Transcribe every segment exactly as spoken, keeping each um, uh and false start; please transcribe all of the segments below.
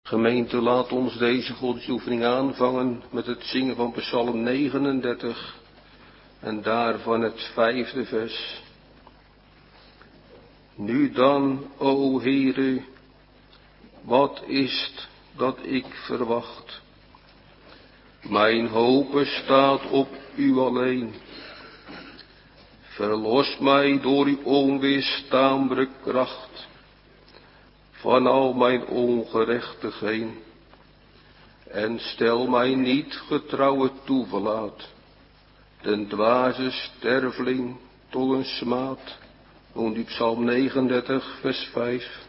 Gemeente, laat ons deze godsdienstoefening aanvangen met het zingen van Psalm negenendertig en daarvan het vijfde vers. Nu dan, o Heere, wat is dat ik verwacht? Mijn hoop staat op u alleen. Verlos mij door uw onweerstaanbare kracht van al mijn ongerechtigheden en stel mij niet getrouwe toeverlaat, den dwaze sterveling tot een smaad. Und die Psalm negenendertig, vers vijf.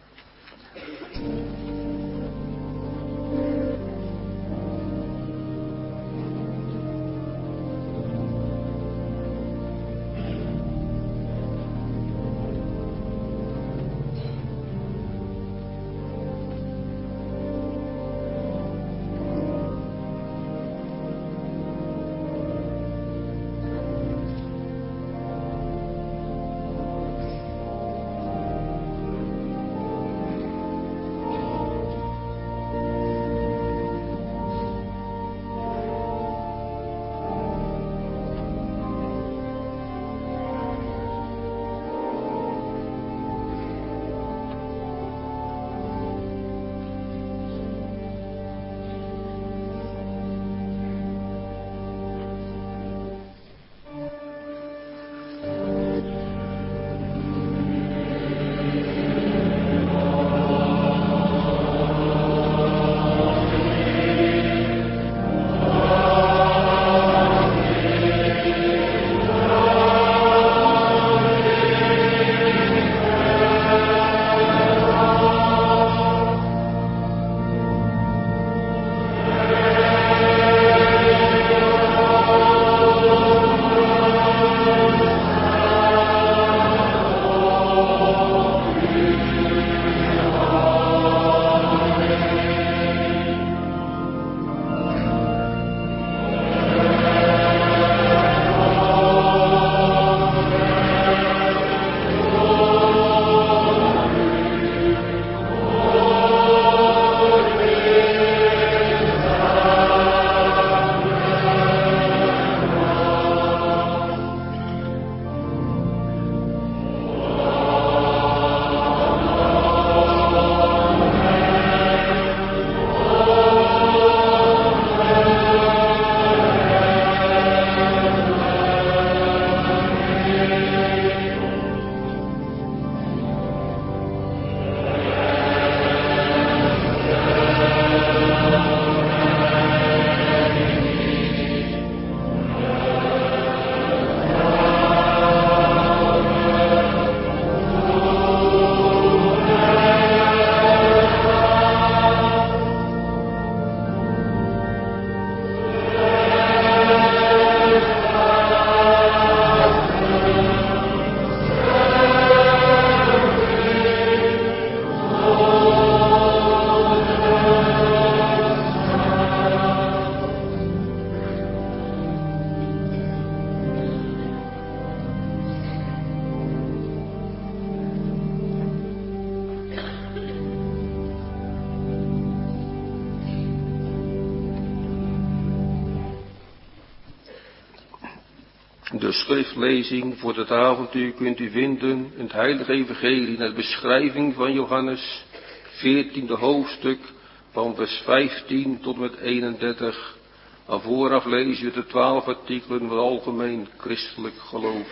De schriftlezing voor het avontuur kunt u vinden in het Heilige Evangelie in de beschrijving van Johannes, veertiende hoofdstuk, van vers vijftien tot met eenendertig. En vooraf lezen we de twaalf artikelen van algemeen christelijk geloof.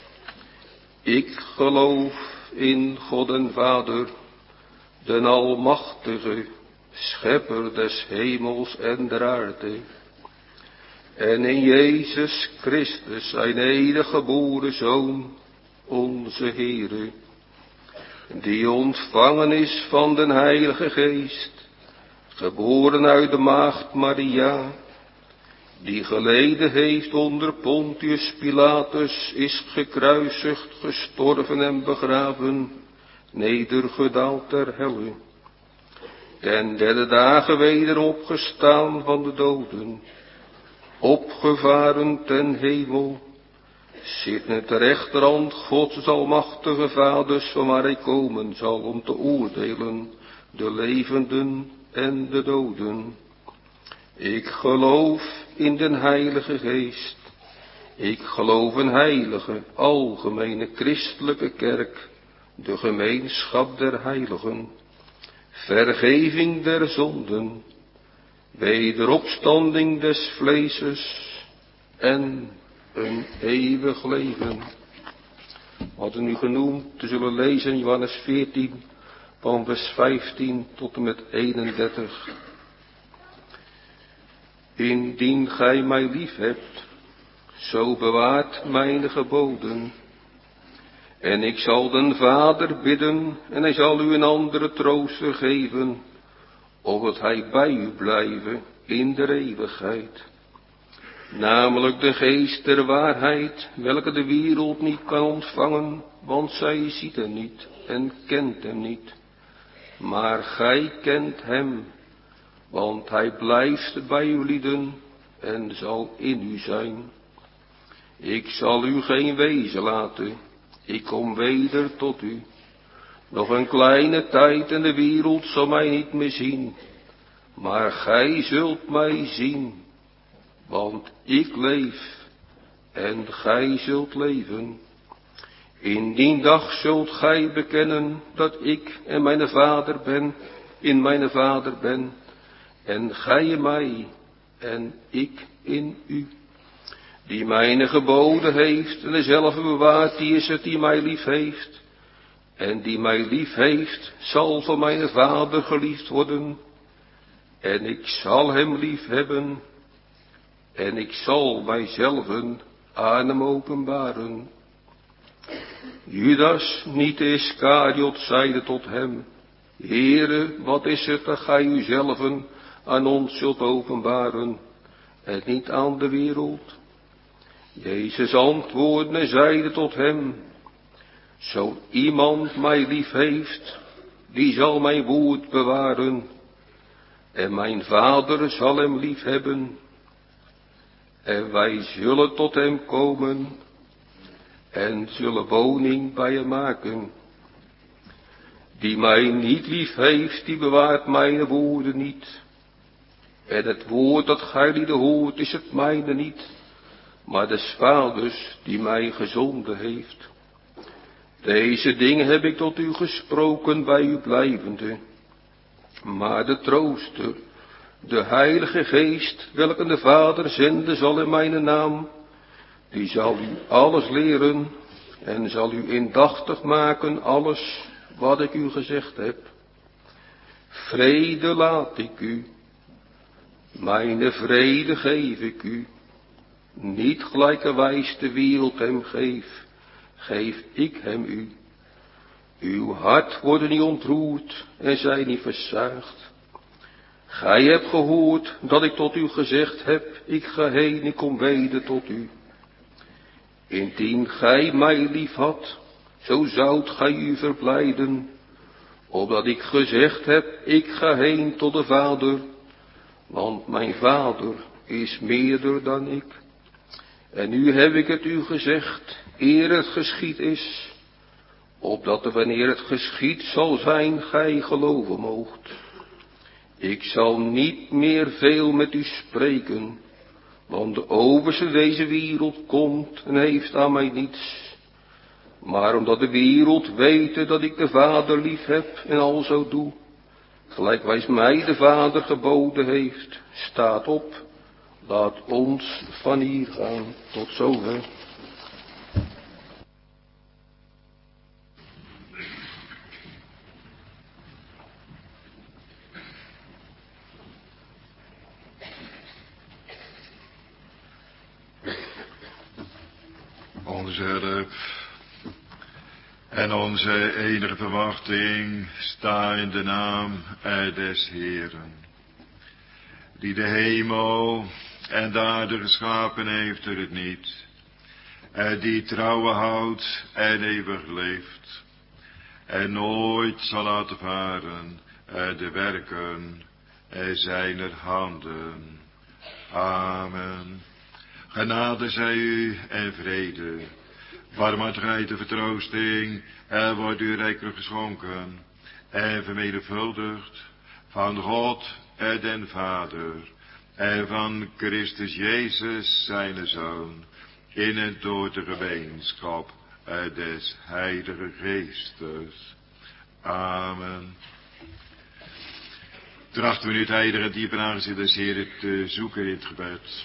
Ik geloof in God en Vader, den Almachtige, Schepper des hemels en der aarde. En in Jezus Christus, zijn enige geboren Zoon, onze Heere, die ontvangen is van den Heilige Geest, geboren uit de maagd Maria, die geleden heeft onder Pontius Pilatus, is gekruisigd, gestorven en begraven, nedergedaald ter helle, ten derde dagen weder opgestaan van de doden, opgevaren ten hemel, zitten ter rechterhand Gods almachtige Vaders, van waar hij komen zal om te oordelen de levenden en de doden. Ik geloof in den Heilige Geest. Ik geloof een heilige, algemene christelijke kerk, de gemeenschap der heiligen, vergeving der zonden, wederopstanding des vleeses en een eeuwig leven. We hadden nu genoemd te zullen lezen in Johannes veertien, van vers vijftien tot en met eenendertig. Indien gij mij lief hebt, zo bewaart mijn geboden. En ik zal den Vader bidden, en hij zal u een andere trooster geven, opdat hij bij u blijven in de eeuwigheid. Namelijk de geest der waarheid, welke de wereld niet kan ontvangen, want zij ziet hem niet en kent hem niet. Maar gij kent hem, want hij blijft bij uw lieden en zal in u zijn. Ik zal u geen wezen laten, ik kom weder tot u. Nog een kleine tijd en de wereld zal mij niet meer zien, maar gij zult mij zien, want ik leef en gij zult leven. In die dag zult gij bekennen dat ik en mijn Vader ben, in mijn Vader ben, en gij in mij en ik in u. Die mijn geboden heeft en dezelfde bewaart, die is het die mij lief heeft. En die mij lief heeft, zal van mijn Vader geliefd worden. En ik zal hem lief hebben. En ik zal mijzelven aan hem openbaren. Judas, niet de Iskariot, zeide tot hem: Heere, wat is het dat gij uzelven aan ons zult openbaren, en niet aan de wereld? Jezus antwoordde en zeide tot hem: Zo iemand mij lief heeft, die zal mijn woord bewaren, en mijn Vader zal hem lief hebben. En wij zullen tot hem komen en zullen woning bij hem maken. Die mij niet lief heeft, die bewaart mijn woorden niet. En het woord dat gij lieden hoort, is het mijne niet, maar des Vaders die mij gezonden heeft. Deze dingen heb ik tot u gesproken bij u blijvende. Maar de trooster, de Heilige Geest, welke de Vader zenden zal in mijn naam, die zal u alles leren en zal u indachtig maken alles wat ik u gezegd heb. Vrede laat ik u, mijn vrede geef ik u. Niet gelijkerwijs de wereld hem geeft, geef ik hem u. Uw hart wordt niet ontroerd en zij niet versaagd. Gij hebt gehoord dat ik tot u gezegd heb, ik ga heen, ik kom weder tot u. Indien gij mij lief had, zo zoudt gij u verblijden, opdat ik gezegd heb, ik ga heen tot de Vader, want mijn Vader is meerder dan ik. En nu heb ik het u gezegd, eer het geschied is, opdat er wanneer het geschied zal zijn, gij geloven moogt. Ik zal niet meer veel met u spreken, want de overste deze wereld komt en heeft aan mij niets. Maar omdat de wereld weet dat ik de Vader lief heb en al zo doe, gelijkwijs mij de Vader geboden heeft, staat op, laat ons van hier gaan. Tot zover. Onze hulp en onze enige verwachting sta in de naam des Heeren, die de hemel en de aarde geschapen heeft er het niet, en die trouwen houdt en eeuwig leeft, en nooit zal laten varen de werken zijner handen. Amen. Genade zij u en vrede, barmhartigheid en vertroosting, er wordt u rijkelijk geschonken en vermenigvuldigd van God en den Vader en van Christus Jezus zijn Zoon, in en door de gemeenschap des Heilige Geestes. Amen. Trachten we nu het heilige diepe aangezicht des Heeren te zoeken in het gebed.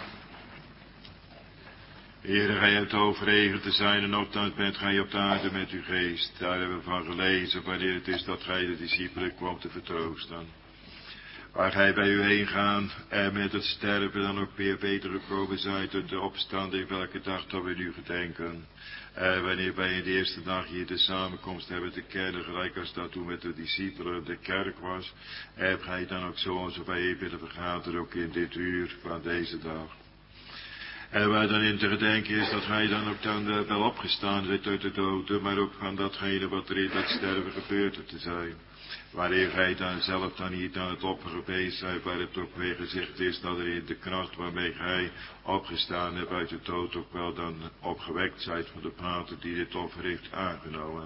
Heere, gij hebt overregen te zijn en nogthans bent gij op de aarde met uw geest. Daar hebben we van gelezen wanneer het is dat gij de discipelen kwam te vertroosten. Waar gij bij u heen gaan en met het sterven dan ook weer beter gekomen zijt door de opstanding welke dag dat we nu gedenken. En wanneer wij in de eerste dag hier de samenkomst hebben te kennen, gelijk als dat toen met de discipelen de kerk was, heb gij dan ook zo onze bijeen willen vergaderen ook in dit uur van deze dag. En waar dan in te gedenken is dat hij dan ook dan uh, wel opgestaan zit uit de doden, maar ook van datgene wat er in dat sterven gebeurd te zijn. Wanneer hij dan zelf dan niet aan het offer geweest zijt, waar het ook weer gezegd is dat er in de kracht waarmee hij opgestaan hebt uit de dood ook wel dan opgewekt zijt van de Vader die dit offer heeft aangenomen.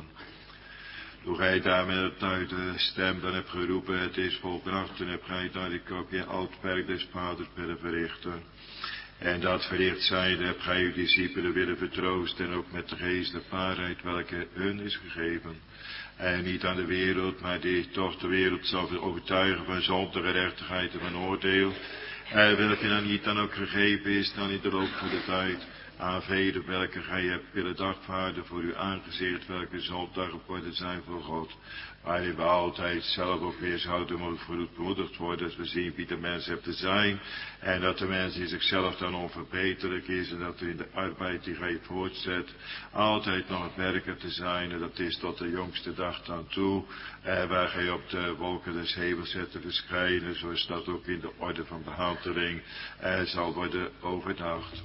Toen gij daar met het uit de stem dan hebt geroepen, het is volbracht, en hebt gij dan ik ook je oud werk des Vaders willen verrichten. En dat verricht zijnde hebt gij uw discipelen willen vertroosten en ook met de geest de waarheid welke hun is gegeven. En niet aan de wereld, maar die toch de wereld zal overtuigen van zonde, gerechtigheid en van oordeel. En welke dan niet dan ook gegeven is dan in de loop van de tijd aan velen welke gij hebt willen dagvaarden voor uw aangezicht, welke zondag geworden zijn voor God. Waarin we altijd zelf ook weer zouden vermoedigd worden als we zien wie de mens hebt te zijn. En dat de mens in zichzelf dan onverbeterlijk is. En dat er in de arbeid die gij voortzet altijd nog het werk hebt te zijn. En dat is tot de jongste dag dan toe. Eh, waar gij op de wolken des hemels zet te verschijnen. Zoals dat ook in de orde van behandeling eh, zal worden overdacht.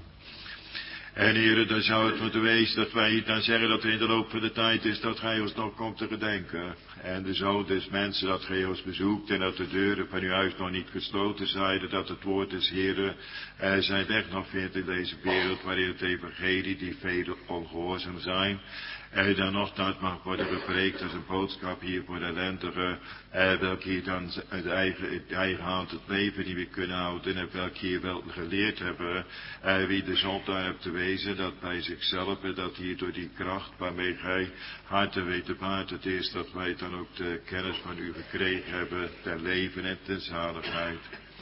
En heren, dan zou het moeten wezen dat wij dan zeggen dat er in de loop van de tijd is dat gij ons nog komt te gedenken. En de Zoon des mensen dat gij ons bezoekt en dat de deuren van uw huis nog niet gesloten zijn. Dat het woord des Heren eh, zijn weg nog vindt in deze wereld waarin het evangelie die velen ongehoorzaam zijn. En dan nogthans mag worden gepreekt als een boodschap hier voor de ellendigen. Eh, welke hier dan uit eigen, uit eigen hand het leven niet meer kunnen houden. En welke hier wel geleerd hebben. Eh, wie de zondaar hebt te wezen. Dat bij zichzelf. En dat hier door die kracht waarmee gij hart te weten waard het is. Dat wij dan ook de kennis van u gekregen hebben. Ten leven en ten zaligheid.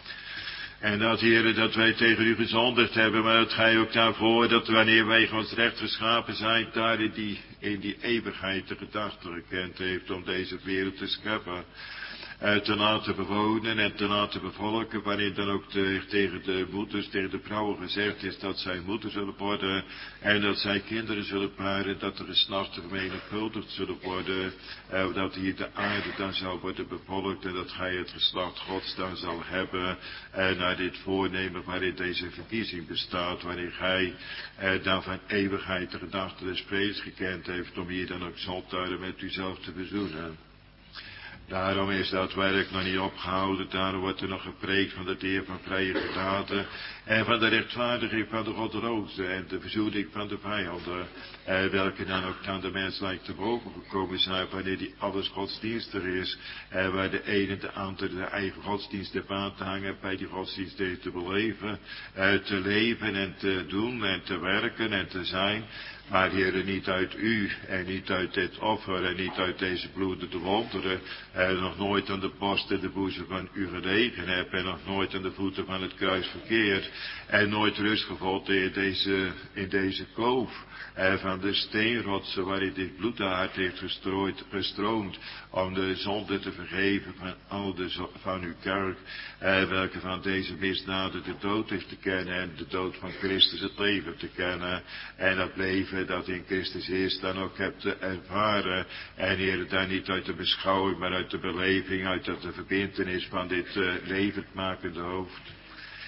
En dat, heren, dat wij tegen u gezondigd hebben, maar dat gij ook daarvoor, dat wanneer wij Gods recht geschapen zijn, daar in die, in die eeuwigheid de gedachte gekend heeft om deze wereld te scheppen. Uh, te laten bewonen en te laten bevolken, waarin dan ook de, tegen de moeders, tegen de vrouwen gezegd is dat zij moeder zullen worden en dat zij kinderen zullen baren, dat er geslachten vermenigvuldigd zullen worden, uh, dat hier de aarde dan zal worden bevolkt en dat gij het geslacht Gods dan zal hebben uh, naar dit voornemen waarin deze verkiezing bestaat, waarin gij uh, dan van eeuwigheid de gedachte des vredes gekend heeft om hier dan ook zondagen met uzelf te verzoenen. Daarom is dat werk nog niet opgehouden, daarom wordt er nog gepreekt van de Heer van vrije genade en van de rechtvaardiging van de goddeloze en de verzoening van de vijanden, eh, welke dan ook aan de mens lijkt te boven gekomen zijn wanneer die alles godsdienstig is, eh, waar de ene de andere de eigen godsdienst heeft aan te hangen, bij die godsdienst te beleven, eh, te leven en te doen en te werken en te zijn. Maar heren, niet uit u en niet uit dit offer en niet uit deze bloedende wonderen, en nog nooit aan de borst en de boezem van u gelegen heb en nog nooit aan de voeten van het kruis verkeerd en nooit rust gevonden in deze, in deze kloof en van de steenrotsen waarin dit bloed de aard heeft gestrooid, gestroomd om de zonde te vergeven van al de van uw kerk, eh, welke van deze misdaden de dood heeft te kennen en de dood van Christus het leven te kennen en dat leven dat in Christus is dan ook hebt te ervaren en Heer, daar niet uit de beschouwing maar uit de beleving, uit de verbintenis van dit uh, levendmakende hoofd.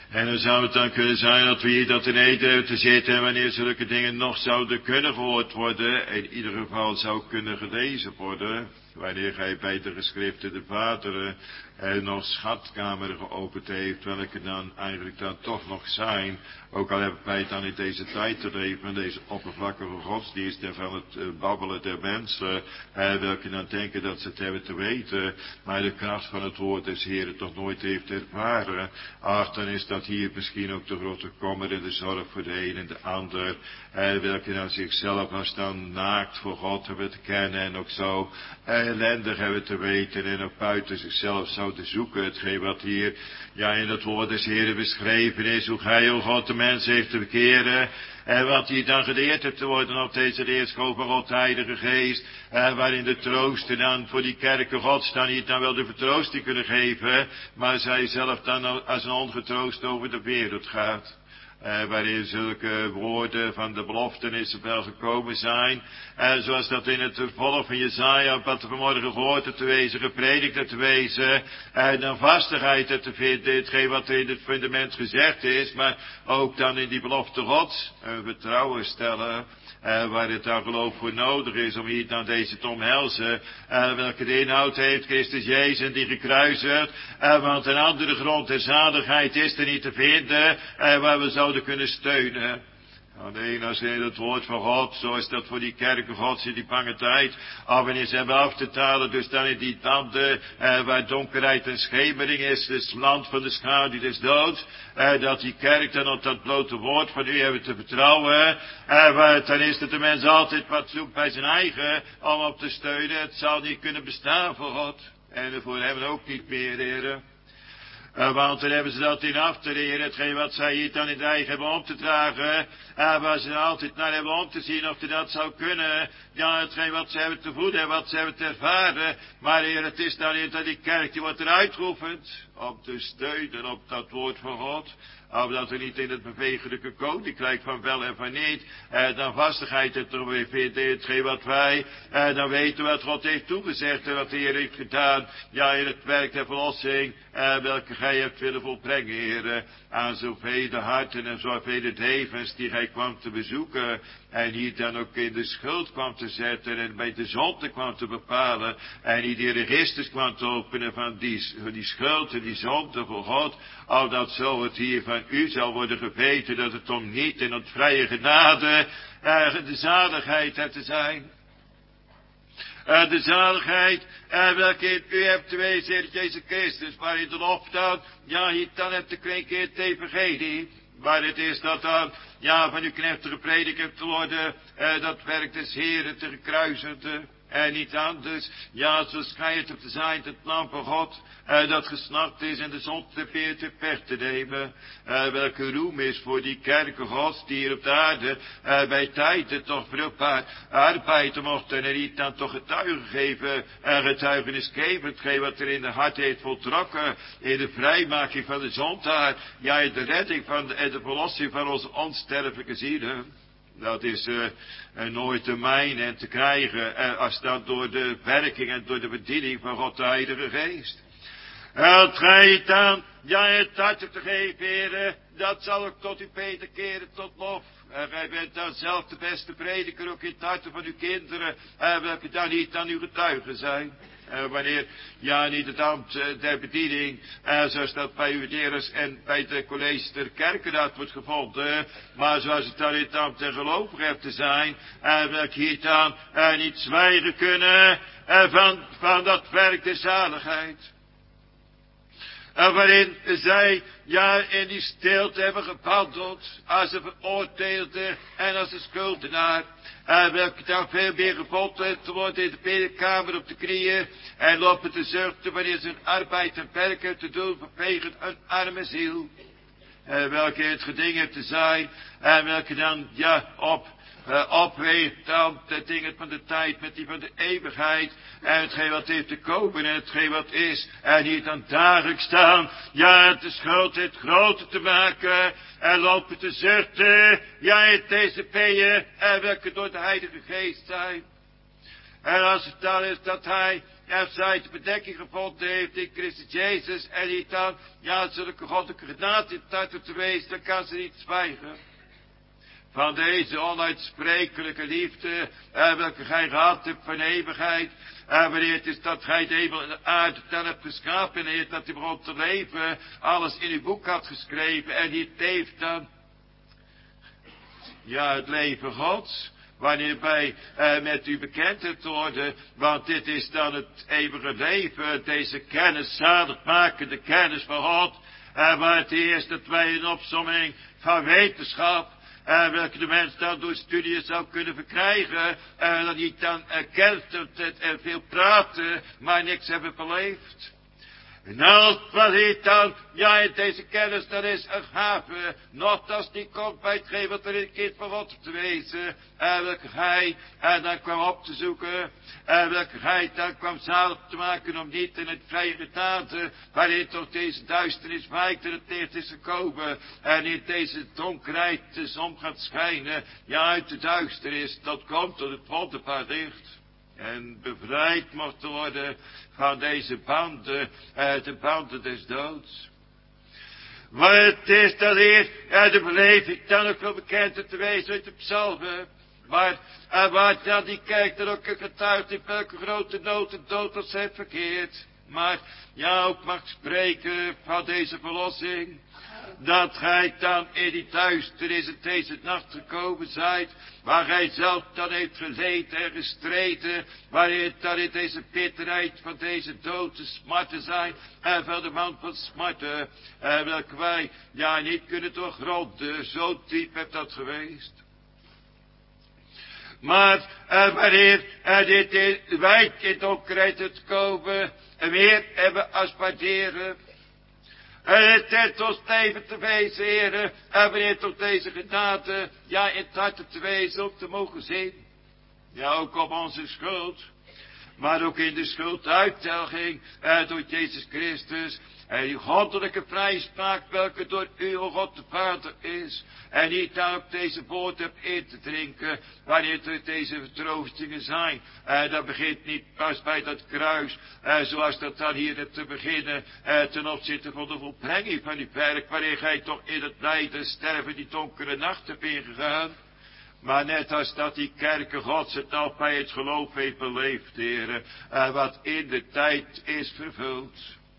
En dan zou het dan kunnen zijn dat we hier dat in eten hebben te zitten en wanneer zulke dingen nog zouden kunnen gehoord worden, in ieder geval zou kunnen gelezen worden, wanneer gij bij de geschriften de Vader en nog schatkamer geopend heeft, welke dan eigenlijk dan toch nog zijn, ook al hebben wij dan in deze tijd te leven, deze oppervlakkige godsdienst en van het uh, babbelen der mensen, uh, welke dan denken dat ze het hebben te weten, maar de kracht van het woord des Heeren toch nooit heeft ervaren. Ach, dan is dat hier misschien ook de grote kommer en de zorg voor de een en de ander, uh, welke dan zichzelf als dan naakt voor God hebben te kennen en ook zo uh, ellendig hebben te weten en ook buiten zichzelf zouden zoeken, hetgeen wat hier ja in het woord des Heeren beschreven is, hoe gij, o God, de mens heeft te bekeren, en wat hier dan geleerd hebt te worden op deze leerschool van God, Heilige Geest, en waarin de troosten dan voor die kerken Gods dan niet dan wel de vertroosting kunnen geven, maar zij zelf dan als een ongetroost over de wereld gaat. Uh, waarin zulke woorden van de beloftenissen wel gekomen zijn. En uh, zoals dat in het volk van Jesaja, wat we vanmorgen gehoord hebben te wezen, gepredikt hebben te wezen. En uh, dan vastigheid te vinden, hetgeen wat er in het fundament gezegd is. Maar ook dan in die belofte Gods, uh, vertrouwen stellen. Uh, waar het dan geloof voor nodig is om hier dan deze te omhelzen. Uh, welke de inhoud heeft Christus Jezus die gekruisigd. Uh, want een andere grond der zaligheid is er niet te vinden. Uh, waar we zouden kunnen steunen. Alleen als in het woord van God, zoals dat voor die kerken Gods in die bange tijd, af en is hebben af te talen, dus dan in die landen, eh, waar donkerheid en schemering is, het land van de schaduw des doods, eh, dat die kerk dan op dat blote woord van u hebben te vertrouwen, eh, waar, dan is dat de mens altijd wat zoekt bij zijn eigen, om op te steunen, het zal niet kunnen bestaan voor God, en voor hem ook niet meer, heren. Uh, want dan hebben ze dat in af te leren, hetgeen wat zij hier dan in de eigen hebben om te dragen, uh, waar ze altijd naar hebben om te zien of ze dat zou kunnen, ja, hetgeen wat ze hebben te voeden en wat ze hebben te ervaren, maar Heer, het is dan in dat die kerk die wordt eruit geoefend, om te steunen op dat woord van God, opdat we niet in het bewegelijke koninkrijk van wel en van niet, eh, dan vastigheid het er weer vinden, hetgeen wat wij, eh, dan weten wat God heeft toegezegd en wat de Heer heeft gedaan, ja, in het werk der verlossing, eh, welke gij hebt willen volbrengen, Heer, aan zoveel harten en zoveel levens die gij kwam te bezoeken, en hier dan ook in de schuld kwam te zetten, en bij de zonde kwam te bepalen, en hier die registers kwam te openen van die, van die schuld en die zonde voor God, al dat zo het hier van u zal worden geweten, dat het om niet in het vrije genade, uh, de zaligheid hebt te zijn. Uh, de zaligheid, uh, welke in u hebt te wezen, Heer Jezus Christus, waarin de lof dan, ja, hier dan hebt te klinken het evangelie, waar het is dat dan, ja, van uw knecht gepredikt hebt te worden, uh, dat werk des Heeren te gekruisigde, en niet anders, ja, zo schijnt het te zijn, het lam van God, uh, dat gesnapt is en de zonde peer te per te nemen, uh, welke roem is voor die kerken Gods, die hier op de aarde, uh, bij tijden toch vruchtbaar arbeiden mochten, en niet dan toch getuigen geven, en getuigenis geven, hetgeen wat er in de hart heeft voltrokken, in de vrijmaking van de zondaar, ja, in de redding van de, en de verlossing van onze onsterfelijke zielen. Dat is uh, uh, nooit te mijnen en te krijgen, uh, als dat door de werking en door de bediening van God de Heilige Geest. Het gij dan, ja, het hart te geven, heren, dat zal ook tot u beter keren tot lof. En gij bent dan zelf de beste prediker, ook in het hart van uw kinderen, uh, welke dan niet aan uw getuigen zijn. Uh, wanneer, ja, niet het ambt uh, der bediening, uh, zoals dat bij uw lerers en bij de colleges der kerkenraad wordt gevonden, maar zoals het dan in het ambt der gelovigen hebt te zijn, uh, welke hier dan uh, niet zwijgen kunnen uh, van, van dat werk der zaligheid. Uh, waarin zij, ja, in die stilte hebben gewandeld, als een veroordeelde en als een schuldenaar. Uh, welke dan veel meer gevonden te worden in de binnenkamer op de knieën, en lopen te zuchten wanneer ze hun arbeid en werk hebben te doen vanwege een arme ziel. Uh, welke het geding heeft te zijn, en welke dan, ja, op, uh, opweegt dan de dingen van de tijd met die van de eeuwigheid, en hetgeen wat heeft te komen en hetgeen wat is, en hier dan dagelijks staan, ja, de schuld het groter te maken, en lopen te zuchten, ja, in deze peeën, en welke door de Heilige Geest zijn. En als het dan is dat hij en zij de bedekking gevonden heeft in Christus Jezus. En die dan, ja, zulke goddelijke genade in het te wezen, dan kan ze niet zwijgen. Van deze onuitsprekelijke liefde, en welke gij gehad hebt van eeuwigheid. En wanneer het is dat gij de hemel en de aarde dan hebt geschapen, en dat hij begon te leven, alles in uw boek had geschreven, en die leeft dan. Ja, het leven Gods. Wanneer wij eh, met u bekend hebt worden, want dit is dan het eeuwige leven, deze kennis, zaligmakende kennis van God. En waar het eerst dat wij een opsomming van wetenschap, en welke de mens dan door studie zou kunnen verkrijgen, en dat niet dan erkent en veel praten, maar niks hebben beleefd. En als wat hij dan, ja, in deze kennis, dat is een gave, nogthans die komt bij het geven wat er in het kind van God te wezen, en welke hij, en dan kwam op te zoeken, en welke hij dan kwam zalig te maken om niet in het vrije genade, waarin toch deze duisternis wijkt en het licht is gekomen, en in deze donkerheid de zon gaat schijnen, ja, uit de duisternis, dat komt tot het wonderbaar licht. En bevrijd mocht worden van deze banden, uh, de banden des doods. Wat het is dat hier, uh, de beleving dan ook wel bekend te wezen uit de psalmen. Maar, uh, waar dan die kerk dan ook getuigt in welke grote nood en dood als zij verkeert. Maar, ja, ook mag spreken van deze verlossing. Dat gij dan in die duisternis in deze nacht gekomen zijt, waar gij zelf dan heeft geleden en gestreden, waarin dan in deze bitterheid van deze dood de smarten zijn, en van de man van smarten, en welke wij, ja, niet kunnen doorgronden, zo diep hebt dat geweest. Maar, en wanneer en dit in wijd in donkerheid het komen, en weer hebben als waarderen, en het is ons leven te wezen, heren, en wanneer tot deze genade, ja, in het hart te wezen, om te mogen zien. Ja, ook op onze schuld, maar ook in de schulduitdelging, eh, door Jezus Christus, en die goddelijke vrijspraak, welke door u, o God de Vader is, en niet daar op deze woord hebt in te drinken, wanneer er deze vertroostingen zijn. En dat begint niet pas bij dat kruis, eh, zoals dat dan hier te beginnen, eh, ten opzichte van de volbrenging van die werk, waarin gij toch in het lijden, sterven, die donkere nacht hebt ingegaan. Maar net als dat die kerken Gods het al bij het geloof heeft beleefd, heren, eh, wat in de tijd is vervuld.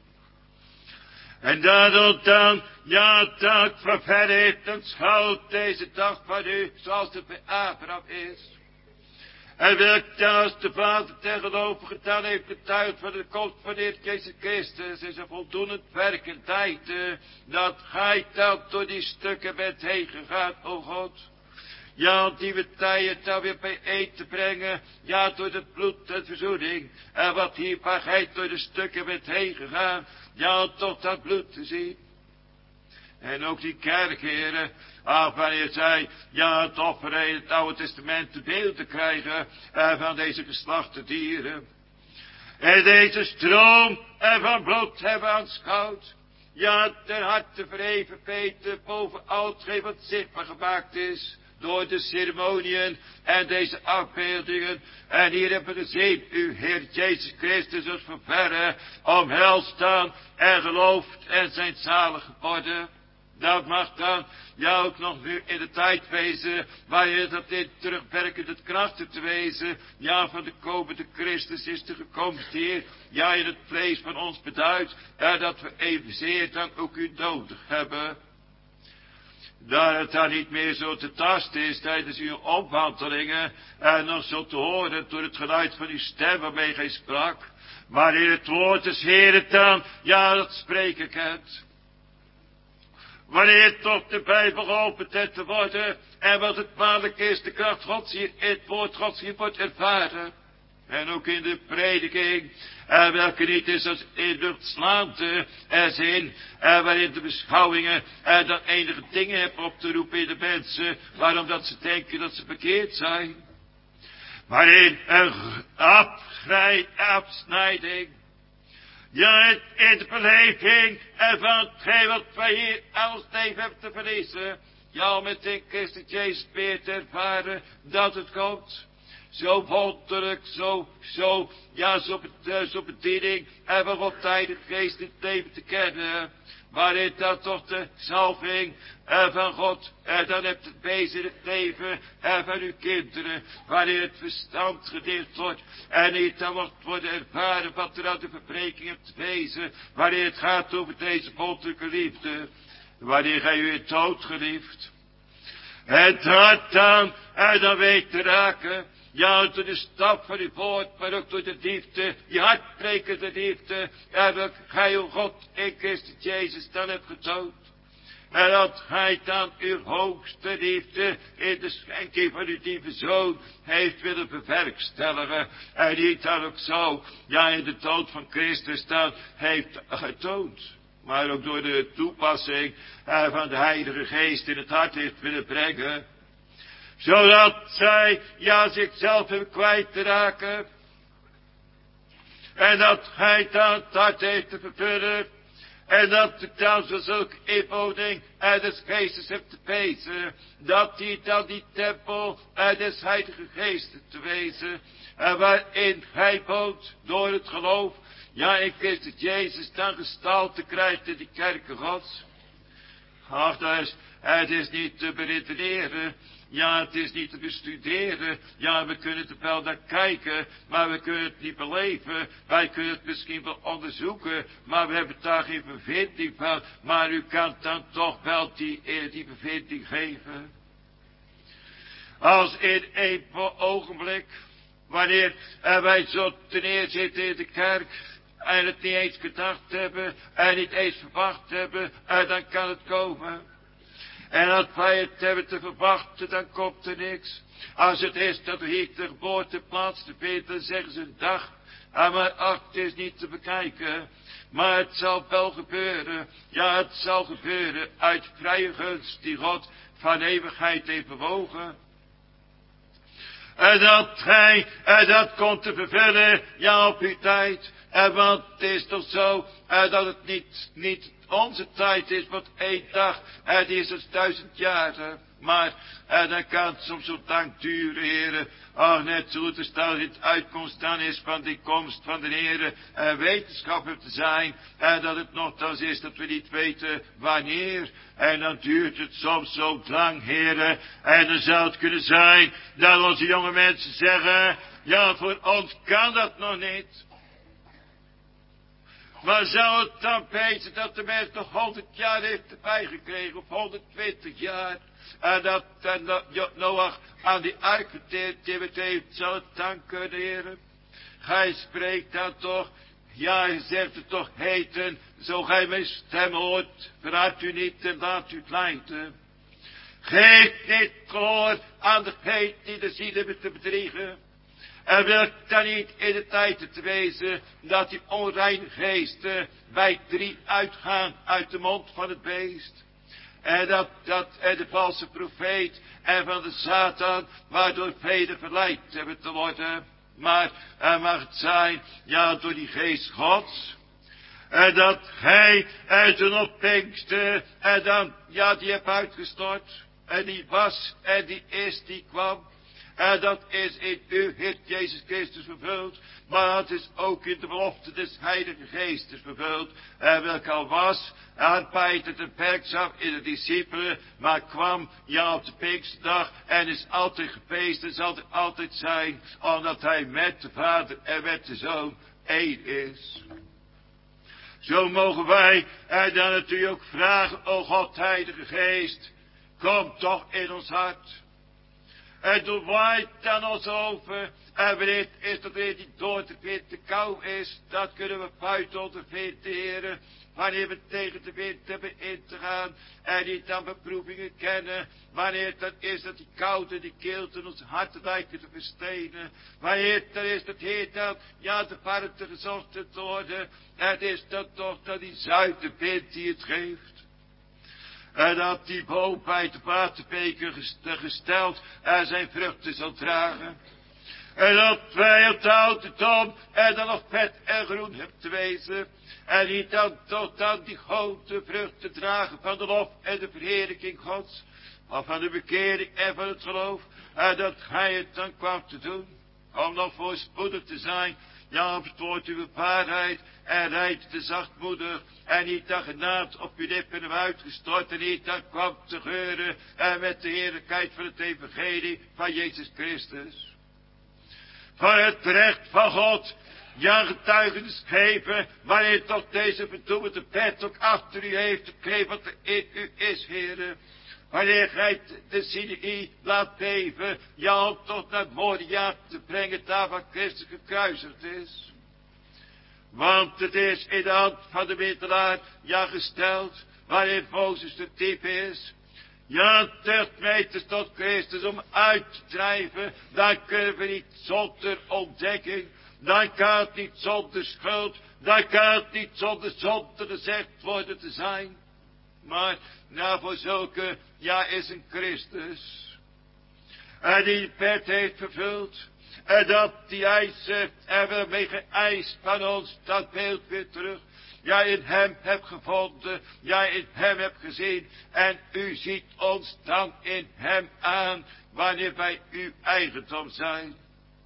En daardoor dan, ja, dat van verder heeft een schuld deze dag van u, zoals het bij Abraham is. En welk als de Vader ten geloven gedaan heeft getuigd van de komst van de Heer Jezus Christus, is een voldoende werk en tijd, dat gij dan door die stukken bent heen gegaan, o God. Ja, die we tijden dan weer bijeen te brengen. Ja, door het bloed en verzoening. En wat hier waar gij door de stukken bent heen gegaan. Ja, tot dat bloed te zien. En ook die kerk, heren. Ah, wanneer zij, ja, het offer in het Oude Testament te beelden krijgen. Eh, van deze geslachte dieren. En deze stroom en van bloed hebben aanschouwd. Ja, ten harte verheven Peter boven al hetgeen wat zichtbaar gemaakt is. Door de ceremoniën en deze afbeeldingen. En hier hebben we gezien, uw Heer Jezus Christus ons van verre omhelst dan en gelooft en zijn zalig geworden. Dat mag dan, ja, ook nog nu in de tijd wezen, waar je dat in terugwerkende krachten te wezen, ja, van de komende Christus is te gekomen, Heer, ja, in het vlees van ons beduidt, en dat we evenzeer dan ook u nodig hebben. Dat het dan niet meer zo te tasten is tijdens uw opwandelingen, en nog zo te horen door het geluid van uw stem waarmee gij sprak, maar in het woord des Heeren dan, ja, dat spreken kent. Wanneer toch de Bijbel geopend hebt te worden, en wat het waarlijk is, de kracht Gods hier, het woord Gods hier wordt ervaren. En ook in de prediking, en welke niet is als in luchtslaande er zin, en waarin de beschouwingen, en dat enige dingen hebben op te roepen in de mensen, waarom dat ze denken dat ze bekeerd zijn. Waarin een afgrij, afsnijding, ja, in de beleving en van hetgeen wat wij hier aan ons leven hebben te verliezen. Ja, met in Christus Jezus weer te ervaren dat het komt. zo wonderlijk, zo, zo, ja, zo, uh, zo bediening, en van God tijd het geest in het leven te kennen. Waarin dan toch de salving uh, van God, en dan hebt het bezig in het leven uh, van uw kinderen, waarin het verstand gedeeld wordt, en niet dan wordt worden ervaren wat er aan de verbreking hebt te wezen, waarin het gaat over deze wonderlijke liefde, waarin gij u in dood geliefd. Het hart dan, en dan weet te raken, ja, door de stap van uw woord, maar ook door de liefde, je hartbrekende liefde, en dat gij uw God in Christus Jezus dan hebt getoond. En dat gij dan uw hoogste liefde in de schenking van uw lieve Zoon heeft willen bewerkstelligen. En die dan ook zo, ja, in de dood van Christus dan heeft getoond. Maar ook door de toepassing uh, van de Heilige Geest in het hart heeft willen brengen. Zodat zij, ja, zichzelf hebben kwijt te raken. En dat hij dan het hart heeft te vervullen. En dat het dan zo zulke inwoning uit des Geestes hebt te wezen. Dat die dan die tempel uit des Heilige Geestes te wezen. En waarin hij woont door het geloof. Ja, in Christus Jezus dan gestalte krijgt in die kerken Gods. Ach, dat is, het is niet te beredeneren. Ja, het is niet te bestuderen. Ja, we kunnen er wel naar kijken, maar we kunnen het niet beleven. Wij kunnen het misschien wel onderzoeken, maar we hebben daar geen bevinding van. Maar u kan dan toch wel die, die bevinding geven. Als in één ogenblik, wanneer wij zo neerzitten in de kerk, en het niet eens gedacht hebben, en niet eens verwacht hebben, en dan kan het komen. En als wij het hebben te verwachten, dan komt er niks. Als het is dat er hier de geboorte plaats te vinden, dan zeggen ze een dag. En maar ach, het is niet te bekijken. Maar het zal wel gebeuren. Ja, het zal gebeuren uit vrije gunst die God van eeuwigheid heeft bewogen. En dat gij, en dat komt te vervullen, ja, op uw tijd. En want het is toch zo, en dat het niet, niet onze tijd is, want één dag, en die is als duizend jaren. Maar, en dan kan het soms zo lang duren, heren. Ach, net zo goed als dat het uitkomst dan is van die komst van de heren, en wetenschapper te zijn. En dat het nogthans is dat we niet weten wanneer. En dan duurt het soms zo lang, heren. En dan zou het kunnen zijn dat onze jonge mensen zeggen, ja, voor ons kan dat nog niet. Maar zou het dan wezen dat de mens nog honderd jaar heeft erbij gekregen, of honderdtwintig jaar, en dat, en dat Noach aan die ark getimmerd heeft, zal het dan kunnen, heren? Gij spreekt dan toch, ja, je zegt het toch heten, zo gij mijn stem hoort, verhard u niet en laat u het leiden. Geef niet gehoor aan de geest die de ziel hebben te bedriegen. En wil dan niet in de tijd te wezen dat die onreine geesten bij drie uitgaan uit de mond van het beest. En dat, dat en de valse profeet en van de Satan, waardoor velen verleid hebben te worden. Maar er mag het zijn, ja, door die geest Gods. En dat hij en toen op Pinkster, en dan, ja, die heb uitgestort. En die was, en die is, die kwam. En dat is in uw Heer Jezus Christus vervuld. Maar het is ook in de belofte des Heilige Geestes vervuld. En welke al was, arbeidend en werkzaam in de discipelen. Maar kwam, ja, op de Pinksterdag. En is altijd geweest en zal er altijd zijn. Omdat hij met de Vader en met de Zoon één is. Zo mogen wij en dan natuurlijk ook vragen, o God, Heilige Geest. Kom toch in ons hart. En doe waait dan ons over. En wanneer is dat weer die dood de wind te kou is. Dat kunnen we buiten ondervinden, heren. Wanneer we tegen de wind hebben in te gaan. En niet dan beproevingen kennen. Wanneer het dan is dat die koude, die kilte ons harten lijken te verstenen. Wanneer het dan is dat heet dan, ja, de warmte gezocht te worden. Het is dan toch dat die zuidenwind die het geeft. En dat die boom bij de waterbeker gesteld en zijn vruchten zal dragen. En dat wij op de ouderdom en dan nog vet en groen hebben te wezen. En die dan tot dan die grote vruchten dragen van de lof en de verheerlijking Gods. Maar van de bekering en van het geloof. En dat gij het dan kwam te doen. om nog voorspoedig te zijn, ja, op het woord uw waarheid, en rijdt te zachtmoedig, en niet dat genade op uw lippen hem uitgestort, en niet dat kwam te geuren, en met de heerlijkheid van het evangelie van Jezus Christus. Van het recht van God, ja, getuigenis geven, wanneer toch deze verdoemende pet ook achter u heeft, gegeven wat er in u is, heren. Wanneer gij de synagogie laat beven, ja, om toch naar Moria te brengen, daar waar Christus gekruisigd is. Want het is in de hand van de middelaar, ja, gesteld, wanneer Mozes de type is. Ja, tuchtmeters tot Christus om uit te drijven, dan kunnen we niet zonder ontdekking, dan kan het niet zonder schuld, dan kan het niet zonder zonde gezegd worden te zijn. Maar, nou, voor zulke, ja, is een Christus. En die de pet heeft vervuld. En dat die eisen, en we mee geëist van ons, dat beeld weer terug. Ja, in hem heb gevonden, ja, in hem heb gezien. En u ziet ons dan in hem aan, wanneer wij uw eigendom zijn.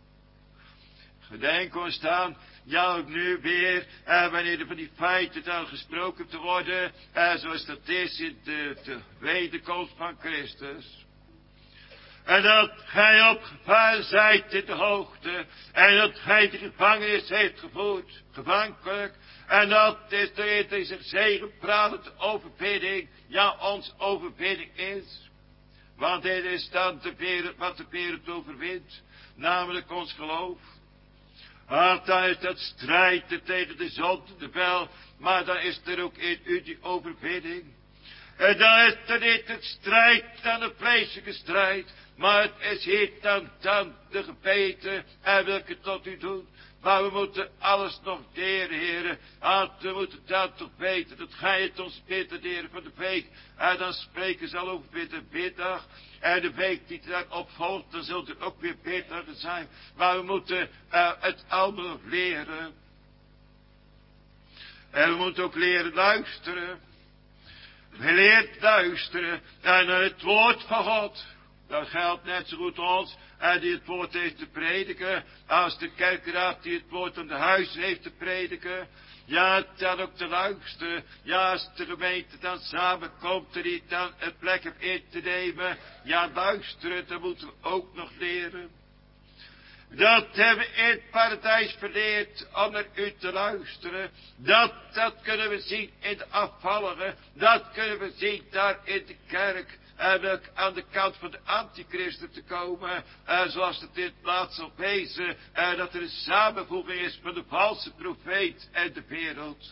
Gedenk ons dan, ja, ook nu weer, en wanneer er van die feiten dan gesproken te worden, en zoals dat is in de, de wederkomst van Christus. En dat gij opgevaren zijt in de hoogte, en dat gij de gevangenis heeft gevoerd, gevankelijk, en dat is de Heer die zich zegenpralende overbidding, ja, ons overbidding is. Want dit is dan de wereld, wat de wereld overwint, namelijk ons geloof. Want dan is dat strijden tegen de zonde, de bel, maar dan is er ook in u die overwinning. En dan is er niet het strijd dan de vleeselijke strijd, maar het is hier dan, dan de gebeten en welke tot u doen. Maar we moeten alles nog deren, heren. Want we moeten dan toch weten dat gij het ons bidt, de heren van de week. En dan spreken ze al over weer de biddag. En de week die daarop volgt, dan zult er ook weer biddagen zijn. Maar we moeten uh, het allemaal leren. En we moeten ook leren luisteren. We leert luisteren naar het woord van God. Dat geldt net zo goed ons, en die het woord heeft te prediken, als de kerkraad die het woord aan de huis heeft te prediken. Ja, dan ook te luisteren. Ja, als de gemeente dan samenkomt en die dan een plek heeft in te nemen. Ja, luisteren, dat moeten we ook nog leren. Dat hebben we in het paradijs verleerd om naar u te luisteren. Dat, dat kunnen we zien in de afvalligen. Dat kunnen we zien daar in de kerk. En aan de kant van de antichristen te komen. En zoals het in het plaats zal wezen. En dat er een samenvoeging is van de valse profeet en de wereld.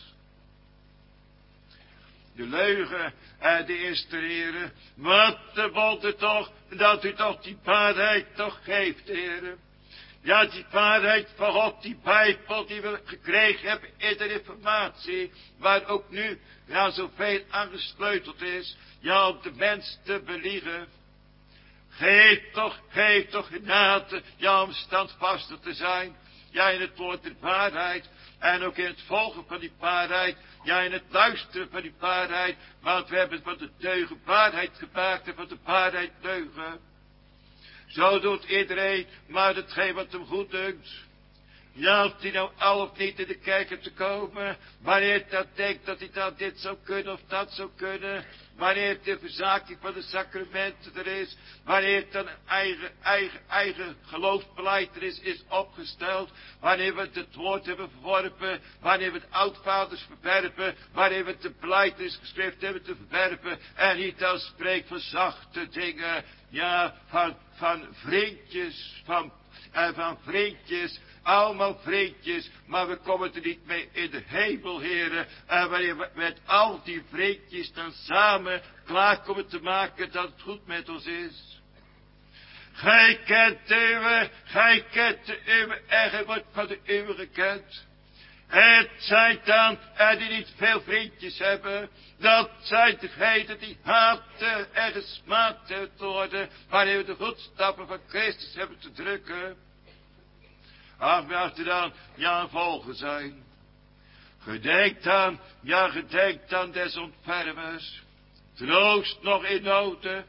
De leugen en de eerste heren. Wat de wonder toch, dat u toch die waarheid toch geeft, heren. Ja, die waarheid van God, die Bijbel die we gekregen hebben in de reformatie, waar ook nu ja, zoveel aan gesleuteld is, ja, om de mens te beliegen. Geef toch, geef toch genade, ja, om standvastig te zijn, ja, in het woord der waarheid, en ook in het volgen van die waarheid, ja, in het luisteren van die waarheid, want we hebben van de deugen waarheid gemaakt en van de waarheid leugen. Zo doet iedereen maar hetgeen wat hem goed dunkt. Ja, of hij nou al of niet in de kerk te komen. Wanneer hij dat denkt dat hij dan dit zou kunnen of dat zou kunnen. Wanneer de verzaking van de sacramenten er is. Wanneer dan een eigen, eigen, eigen geloofsbeleid er is, is opgesteld. Wanneer we het woord hebben verworpen. Wanneer we het oudvaders verwerpen. Wanneer we het belijdenisgeschrift hebben te verwerpen. En niet dan spreekt van zachte dingen. Ja, van, van vriendjes, van, en van vriendjes, allemaal vriendjes, maar we komen er niet mee in de hemel, heren. En wanneer we met al die vriendjes dan samen klaar komen te maken dat het goed met ons is. Gij kent de uwe, gij kent de uwe, en gij wordt van de uwe gekend. Het zijn dan, en die niet veel vriendjes hebben, dat zijn degenen die haten en gesmaad te worden, wanneer we de voetstappen van Christus hebben te drukken. Ach, als er dan, ja, volgen zijn. Gedenk dan, ja, gedenk dan des ontfermers. Troost nog in noden.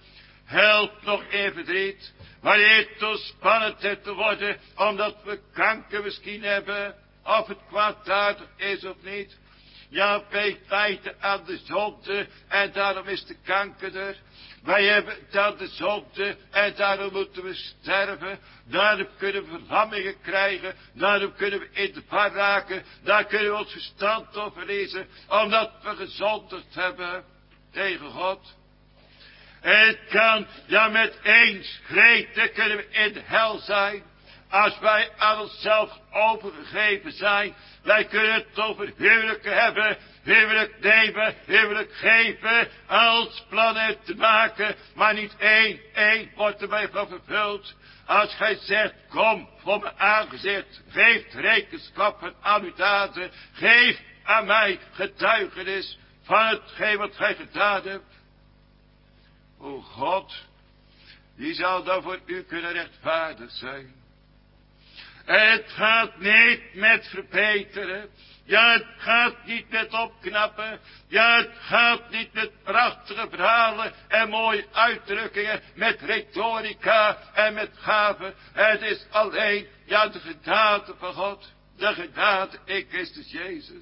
help nog in verdriet. Wanneer het te spannend heeft te worden, omdat we kanker misschien hebben, of het kwaadaardig is of niet. Ja, wij feiten aan de zonde en daarom is de kanker er. Wij hebben dan de zonde en daarom moeten we sterven. Daarom kunnen we verlammingen krijgen. Daarom kunnen we in de war raken. Daar kunnen we ons verstand op verliezen. Omdat we gezondigd hebben tegen God. En het kan, ja met één schreden kunnen we in de hel zijn. Als wij aan onszelf overgegeven zijn. Wij kunnen het over huwelijken hebben. Huwelijk nemen, huwelijk geven. Als plannen te maken. Maar niet één, één wordt erbij van vervuld. Als gij zegt, kom voor mijn aangezicht. Geef rekenschappen aan uw daden. Geef aan mij getuigenis van hetgeen wat gij gedaan hebt. O God, die zal dan voor u kunnen rechtvaardig zijn. En het gaat niet met verbeteren. Ja, het gaat niet met opknappen. Ja, het gaat niet met prachtige verhalen en mooie uitdrukkingen. Met retorica en met gaven. Het is alleen, ja, de genade van God. De genade in Christus Jezus.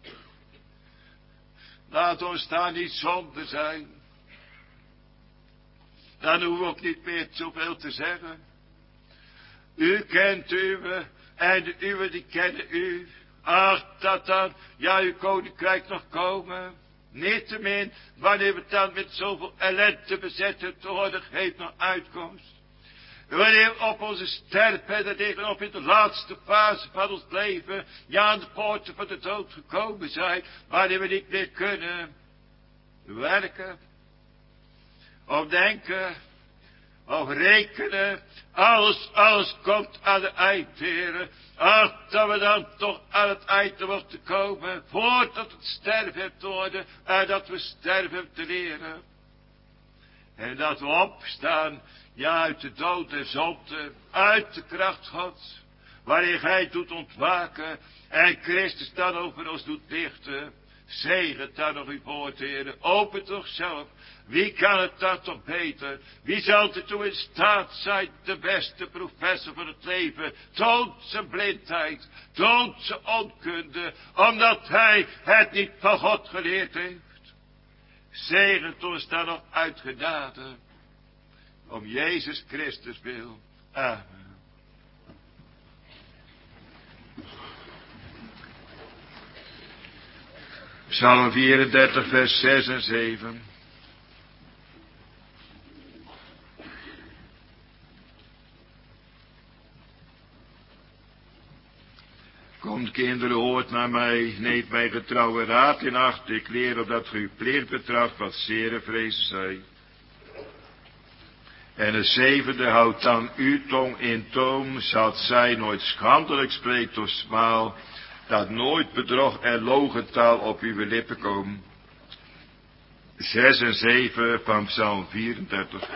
Laat ons daar niet zonder zijn. Dan hoeven we ook niet meer zoveel te zeggen. U kent uwe en de uwe die kennen u. Ach, dat dan, ja, uw koninkrijk nog komen. Niettemin, wanneer we dan met zoveel ellende bezet te worden, geeft nog uitkomst. Wanneer we op onze sterfbedden liggen, of in de laatste fase van ons leven, ja, aan de poorten van de dood gekomen zijn, wanneer we niet meer kunnen werken, of denken, of rekenen, alles, alles komt aan de eindteren. Ach, dat we dan toch aan het eind moeten komen, voordat het sterven heeft te worden, en dat we sterven hebben te leren. En dat we opstaan, ja, uit de dood en zonde, uit de kracht Gods, waarin gij doet ontwaken, en Christus dan over ons doet lichten. Zegen dan nog uw woord, Heer. Open toch zelf. Wie kan het dan toch beter? Wie zal ertoe in staat zijn, de beste professor van het leven? Toont zijn blindheid, toont zijn onkunde, omdat hij het niet van God geleerd heeft. Zegent ons dan nog uit genade, om Jezus Christus wil. Amen. Psalm vierendertig, vers zes en zeven. Komt kinderen, hoort naar mij, neemt mij getrouwe raad in acht. Ik leer opdat ge uw plicht betracht, wat zere vrezen zij. En het zevende, houdt dan uw tong in toom, zodat zij nooit schandelijk spreekt of smaal, dat nooit bedrog en logentaal op uw lippen komen. Zes en zeven van Psalm vierendertig.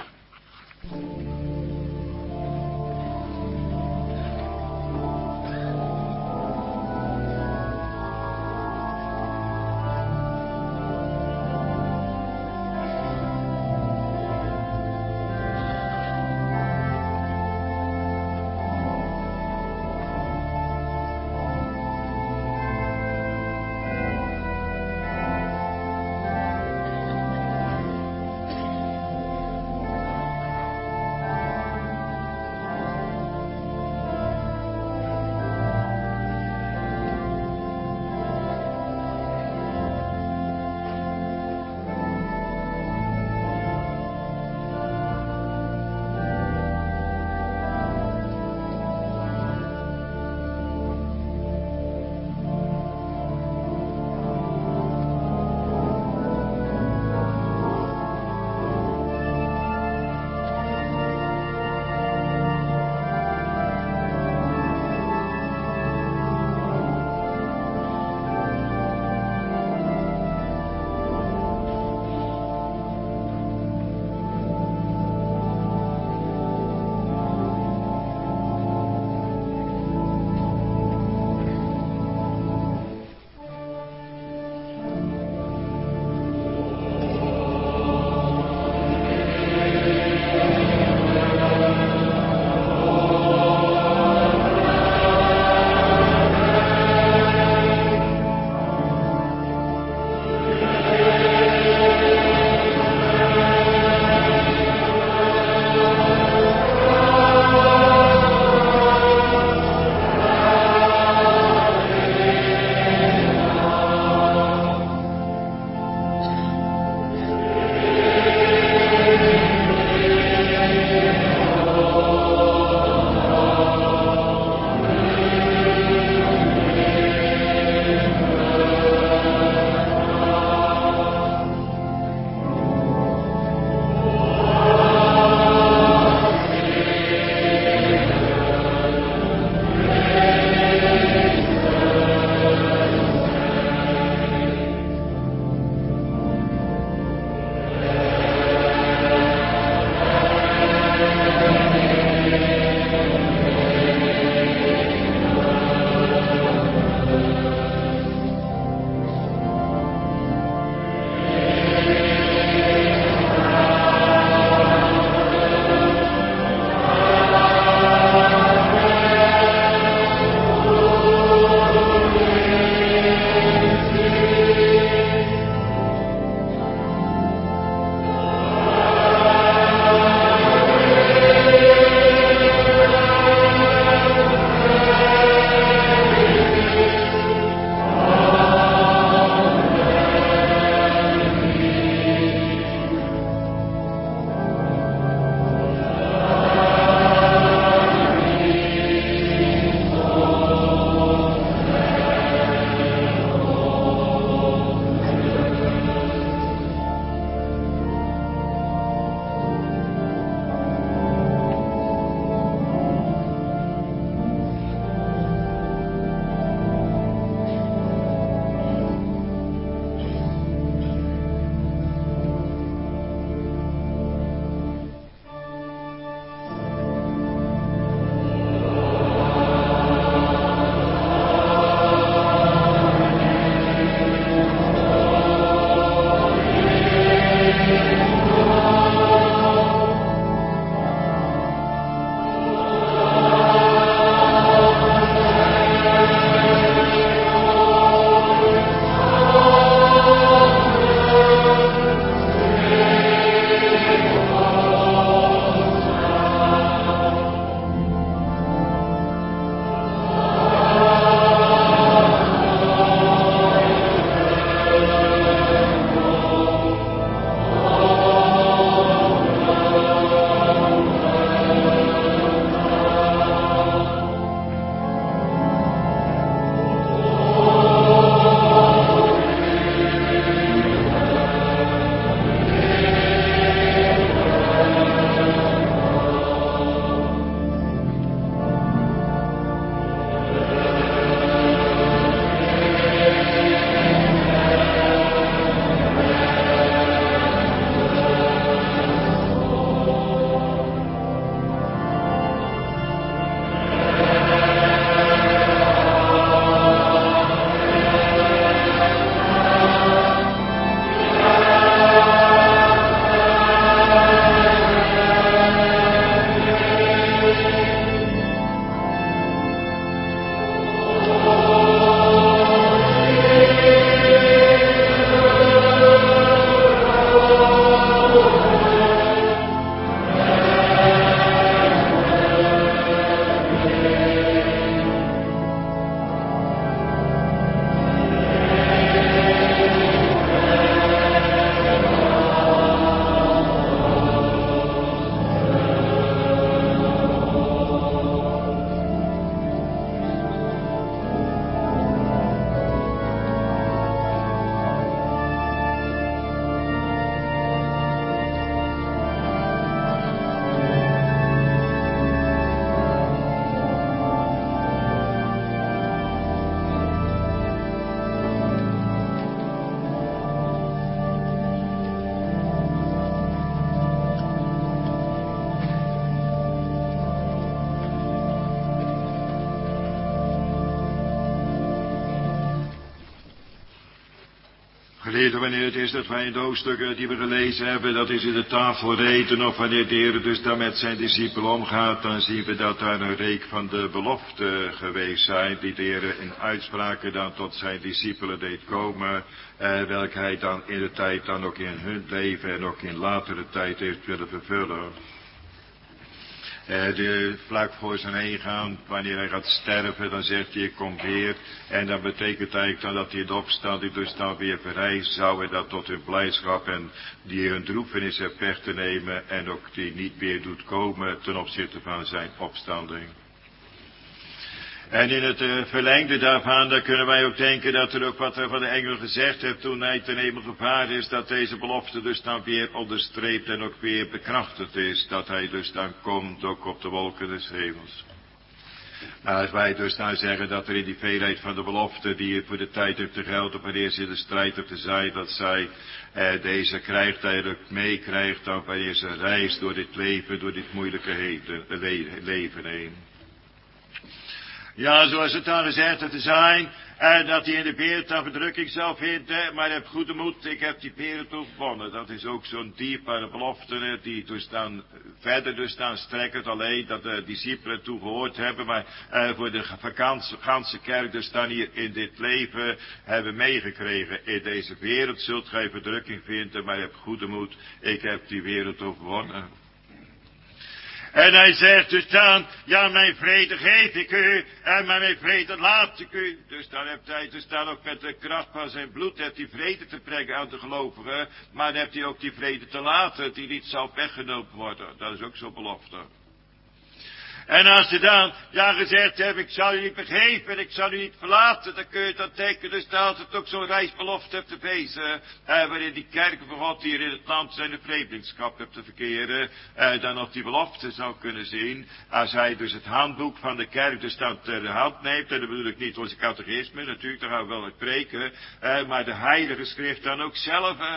Geleerden, wanneer het is dat wij in de hoofdstukken die we gelezen hebben, dat is in de tafelreden, of wanneer de Heer dus dan met zijn discipelen omgaat, dan zien we dat daar een reek van de beloften geweest zijn, die de Heer in uitspraken dan tot zijn discipelen deed komen, eh, welke hij dan in de tijd dan ook in hun leven en ook in latere tijd heeft willen vervullen. Uh, de, vlak voor zijn heen gaan, wanneer hij gaat sterven, dan zegt hij, ik kom weer. En dat betekent eigenlijk dan dat hij in de opstanding dus dan weer verrijst zou. En dat tot hun blijdschap en die hun droefenis heeft weg te nemen. En ook die niet meer doet komen ten opzichte van zijn opstanding. En in het uh, verlengde daarvan, dan kunnen wij ook denken dat er ook wat er van de engel gezegd heeft toen hij ten hemel gevaren is, dat deze belofte dus dan weer onderstreept en ook weer bekrachtigd is, dat hij dus dan komt ook op de wolken des hemels. Maar als wij dus nou zeggen dat er in die veelheid van de belofte die voor de tijd heeft te gelden, wanneer ze in de strijd heeft te zijn, dat zij eh, deze krijgt, eigenlijk meekrijgt, dan wanneer ze reist door dit leven, door dit moeilijke heden, le leven heen. Ja, zoals het dan gezegd heeft te zijn, en dat hij in de wereld aan verdrukking zou vinden, maar heb goede moed, ik heb die wereld overwonnen. Dat is ook zo'n dierbare belofte, die dus dan verder dus dan strekkend alleen dat de discipelen toe gehoord hebben, maar uh, voor de ganse kerk dus dan hier in dit leven hebben meegekregen. In deze wereld zult gij verdrukking vinden, maar heb goede moed, ik heb die wereld overwonnen. En hij zegt dus dan, ja, mijn vrede geef ik u, en mijn vrede laat ik u. Dus dan heeft hij dus dan ook met de kracht van zijn bloed, heeft hij vrede te brengen aan de gelovigen, maar dan heeft hij ook die vrede te laten, die niet zal weggenomen worden. Dat is ook zo'n belofte. En als ze dan, ja, gezegd hebben, ik zal u niet begeven en ik zal u niet verlaten, dan kun je dat denken, dus dat het ook zo'n reisbelofte heeft te wezen, eh, waarin die kerken van God hier in het land zijn de vreemdelingschap heeft te verkeren, eh, dan op die belofte zou kunnen zien, als hij dus het handboek van de kerk dus dan ter hand neemt, en dat bedoel ik niet onze catechisme, natuurlijk, daar gaan we wel uit preken, eh, maar de heilige schrift dan ook zelf, eh,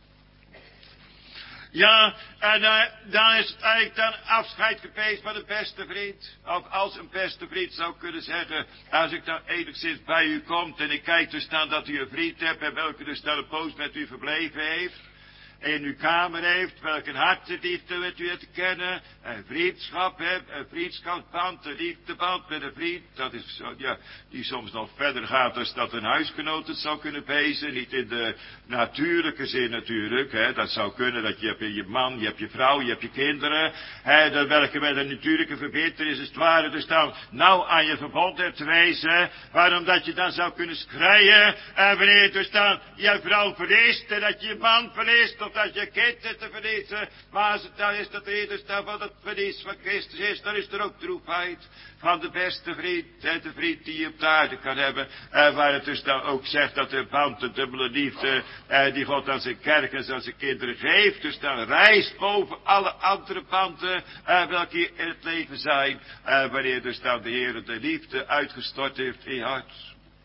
Ja, en uh, dan is het eigenlijk dan afscheid geweest van de beste vriend. Of als een beste vriend zou kunnen zeggen, als ik dan enigszins bij u kom en ik kijk dus dan dat u een vriend hebt en welke dus dan een poos met u verbleven heeft. In uw kamer heeft, welke een harteliefde met u te kennen, een vriendschap hebt, een vriendschapsband, een liefdeband met een vriend, dat is zo, ja, die soms nog verder gaat als dat een huisgenoot het zou kunnen wezen, niet in de natuurlijke zin natuurlijk, hè, dat zou kunnen dat je hebt je man, je hebt je vrouw, je hebt je kinderen, hè, dat welke met een natuurlijke verbintenis is het ware dus dan nauw aan je verbond hebt te wezen, waarom dat je dan zou kunnen schreien, en wanneer je dus dan je vrouw verliest, en dat je je man verliest, of dat je kind hebt te verliezen, maar als het dan is dat er dus dan van het verlies van Christus is, dan is er ook droefheid van de beste vriend, en de vriend die je op de aarde kan hebben, en waar het dus dan ook zegt dat de band, de dubbele liefde, en die God aan zijn kerk en aan zijn kinderen geeft, dus dan rijst boven alle andere banden, en welke hier in het leven zijn, en wanneer dus dan de Heer de liefde uitgestort heeft in je hart.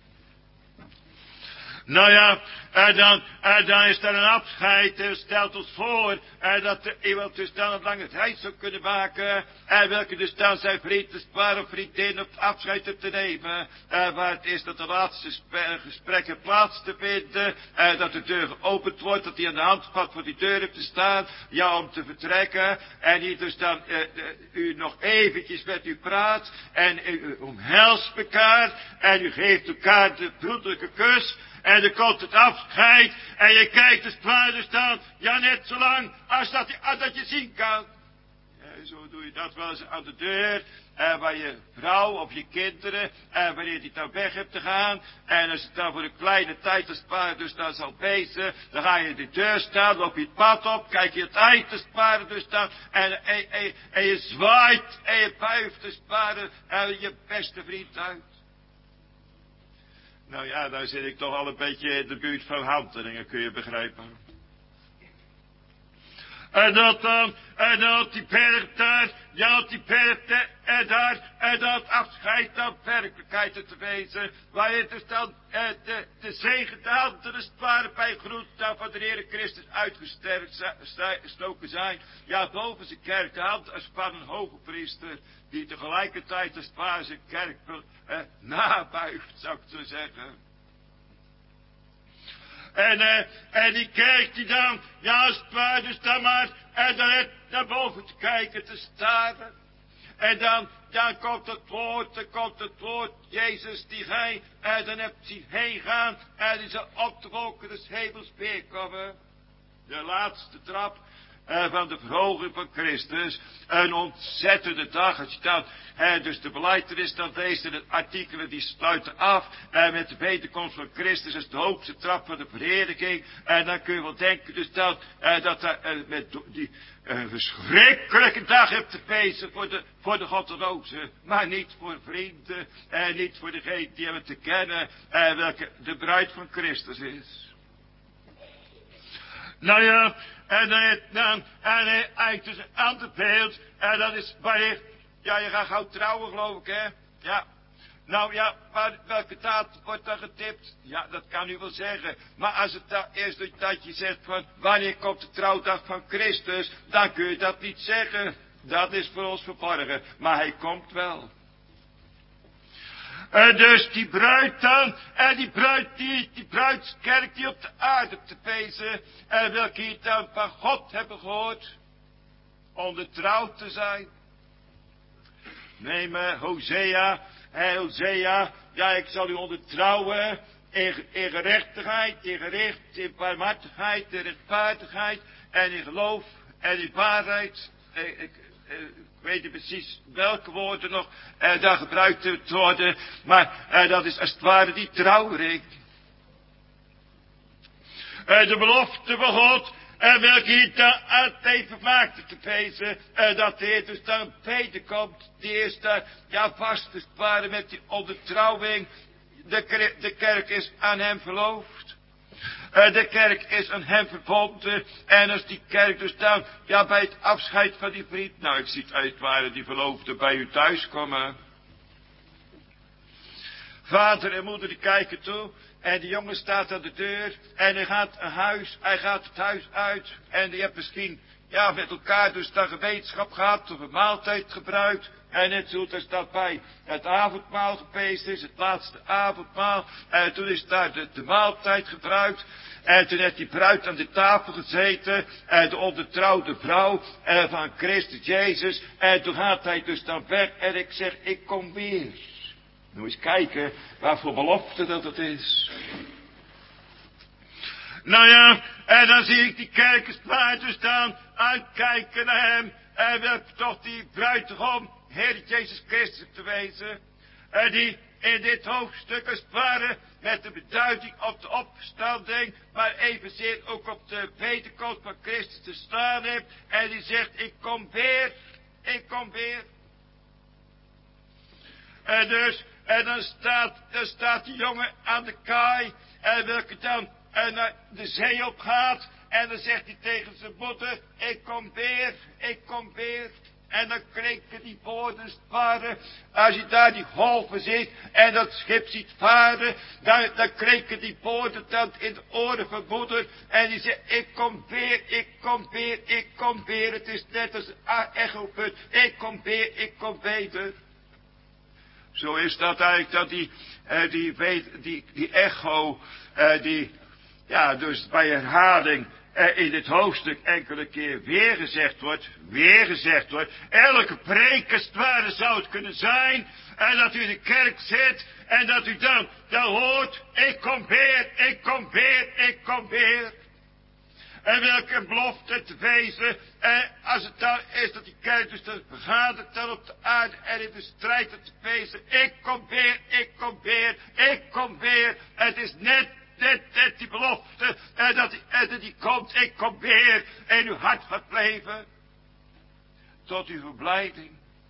Nou ja, en dan, en dan is er een afscheid, en stelt ons voor, en dat iemand dus dan een lange reis zou kunnen maken, en welke dus dan zijn vriend, de spaar of vriendin op afscheid heeft te nemen, en waar het is dat de laatste gesprekken plaats te vinden, en dat de deur geopend wordt, dat hij aan de handvat voor die deur heeft te staan, ja, om te vertrekken, en die dus dan uh, uh, u nog eventjes met u praat, en u omhelst elkaar, en u geeft elkaar de broederlijke kus, en dan komt het afscheid. En je kijkt de spaarder staan. Ja, net zo lang als dat je, als dat je zien kan. Ja, zo doe je dat wel eens aan de deur. En waar je vrouw of je kinderen. En wanneer die dan weg hebt te gaan. En als het dan voor een kleine tijd de spaarder dus dan zal wezen. Dan ga je de deur staan. Loop je het pad op. Kijk je het eind de spaarder dus dan. En, en, en, en je zwaait. En je buigt de spaarder. En je beste vriend uit. Nou ja, daar zit ik toch al een beetje in de buurt van Hanteningen, kun je begrijpen. En dat dan, en dat die berg daar, ja, die berg en daar, en dat afscheid dan werkelijkheid te wezen, waar je dus dan eh, de, de zegende handen als het ware bij groet dan van de Heer Christus uitgestoken zijn, ja, boven zijn kerk, de hand als van een hoge priester, die tegelijkertijd als het ware zijn kerk eh, nabuigt, zou ik zo zeggen. En, uh, en die kerk die dan, ja, als het ware, dus dan maar, en dan net naar boven te kijken, te staren. En dan, dan komt het woord, dan komt het woord, Jezus die gij, en dan hebt hij heen gaan, en die zal op de wolken des hemels weerkomen. De laatste trap uh, van de verhoging van Christus. Een ontzettende dag. Als je dan, uh, dus de belijdenis dan leest in het artikelen die sluiten af. Uh, met de wederkomst van Christus als de hoogste trap van de verheerlijking. En dan kun je wel denken dus dat, uh, dat er uh, met die een verschrikkelijke dag hebt te feesten voor de, voor de goddelozen. Maar niet voor vrienden. En niet voor degene die hebben te kennen. Uh, welke de bruid van Christus is. Nou ja, en dan, dan en hij eigenlijk dus een ander beeld, en dat is wanneer, ja, je gaat gauw trouwen, geloof ik, hè? Ja. Nou ja, waar, welke datum wordt dan getipt? Ja, dat kan u wel zeggen. Maar als het dan eerst dat je zegt van, wanneer komt de trouwdag van Christus, dan kun je dat niet zeggen. Dat is voor ons verborgen. Maar hij komt wel. En dus die bruid dan, en die bruid, die, die bruidskerk die op de aarde te feesten, en welke hier dan van God hebben gehoord, om de trouw te zijn. Neem uh, Hosea, en Hosea, ja, ik zal u ondertrouwen, in, in gerechtigheid, in gericht, in barmhartigheid, in rechtvaardigheid, en in geloof, en in waarheid. Ik, ik, Ik weet niet precies welke woorden nog eh, daar gebruikt worden. Maar eh, dat is als het ware die trouwring. Eh, de belofte van God. En welke hier dan uit even maakte te feesten. Eh, dat de Heer dus dan wederkomt. Die is daar ja vast als het ware met die ondertrouwing. De, de kerk is aan hem verloofd. Uh, de kerk is aan hem verbonden. En als die kerk dus dan, ja, bij het afscheid van die vriend. Nou, ik zie het uit waar die verloofden bij u thuis komen. Vader en moeder die kijken toe. En die jongen staat aan de deur. En hij gaat een huis, hij gaat het huis uit. En die heeft misschien, ja, met elkaar dus dan gemeenschap gehad. Of een maaltijd gebruikt. En net zoals er staat bij het avondmaal gepeest is, het laatste avondmaal. En toen is daar de, de maaltijd gebruikt. En toen heeft die bruid aan de tafel gezeten. En de ondertrouwde vrouw eh, van Christus Jezus. En toen gaat hij dus dan weg. En ik zeg, ik kom weer. Nou eens kijken wat voor belofte dat het is. Nou ja, en dan zie ik die kerkers dus dan uitkijken naar hem. En we hebben toch die bruidegom, Heer Jezus Christus te wezen. En die in dit hoofdstuk als het ware met de beduiding op de opstanding, maar evenzeer ook op de wederkomst van Christus te staan heeft. En die zegt, ik kom weer, ik kom weer. En dus, en dan staat, dan staat die jongen aan de kaai, en welke dan en naar de zee op gaat. En dan zegt hij tegen zijn moeder, ik kom weer, ik kom weer. En dan klinken die woorden varen. Als je daar die golven ziet en dat schip ziet varen, dan, dan klinken die woorden dan in de oren van moeder. En die zegt, ik kom weer, ik kom weer, ik kom weer. Het is net als een echoput. Ik kom weer, ik kom weder. Zo is dat eigenlijk dat die, uh, die, die, die, die echo, uh, die, ja, dus bij herhaling uh, in dit hoofdstuk enkele keer weer gezegd wordt, weer gezegd wordt. Elke preek als het ware zou het kunnen zijn, en dat u in de kerk zit, en dat u dan, dan hoort, ik kom weer, ik kom weer, ik kom weer. En welke belofte te wezen. En als het dan is dat die kerk dus dan vergadert dan op de aarde en in de strijd te wezen. Ik kom weer, ik kom weer, ik kom weer. Het is net, net, net die belofte. En dat die, en dat die komt, ik kom weer. En uw hart gaat leven. Tot uw verblijding.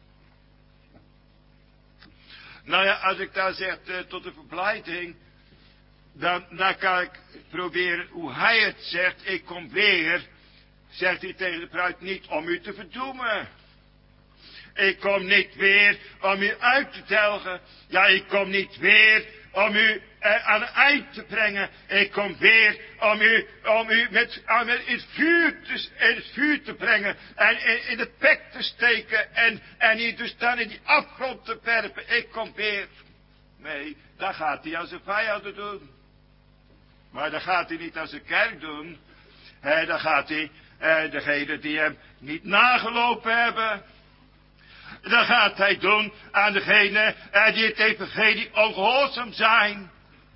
Nou ja, als ik daar zeg uh, tot de verblijding. Dan, dan kan ik proberen hoe hij het zegt. Ik kom weer. Zegt hij tegen de bruid niet om u te verdoemen. Ik kom niet weer om u uit te delgen. Ja, ik kom niet weer om u eh, aan het eind te brengen. Ik kom weer om u, om u met, aan, met in, het vuur te, in het vuur te brengen. En in, in de pek te steken. En, en hier dus dan in die afgrond te werpen. Ik kom weer. Nee, dat gaat hij aan zijn vijanden doen. Maar dat gaat hij niet als een kerk doen. He, dan gaat hij, eh, degene die hem niet nagelopen hebben. Dan gaat hij doen aan degene eh, die het evangelie ongehoorzaam zijn.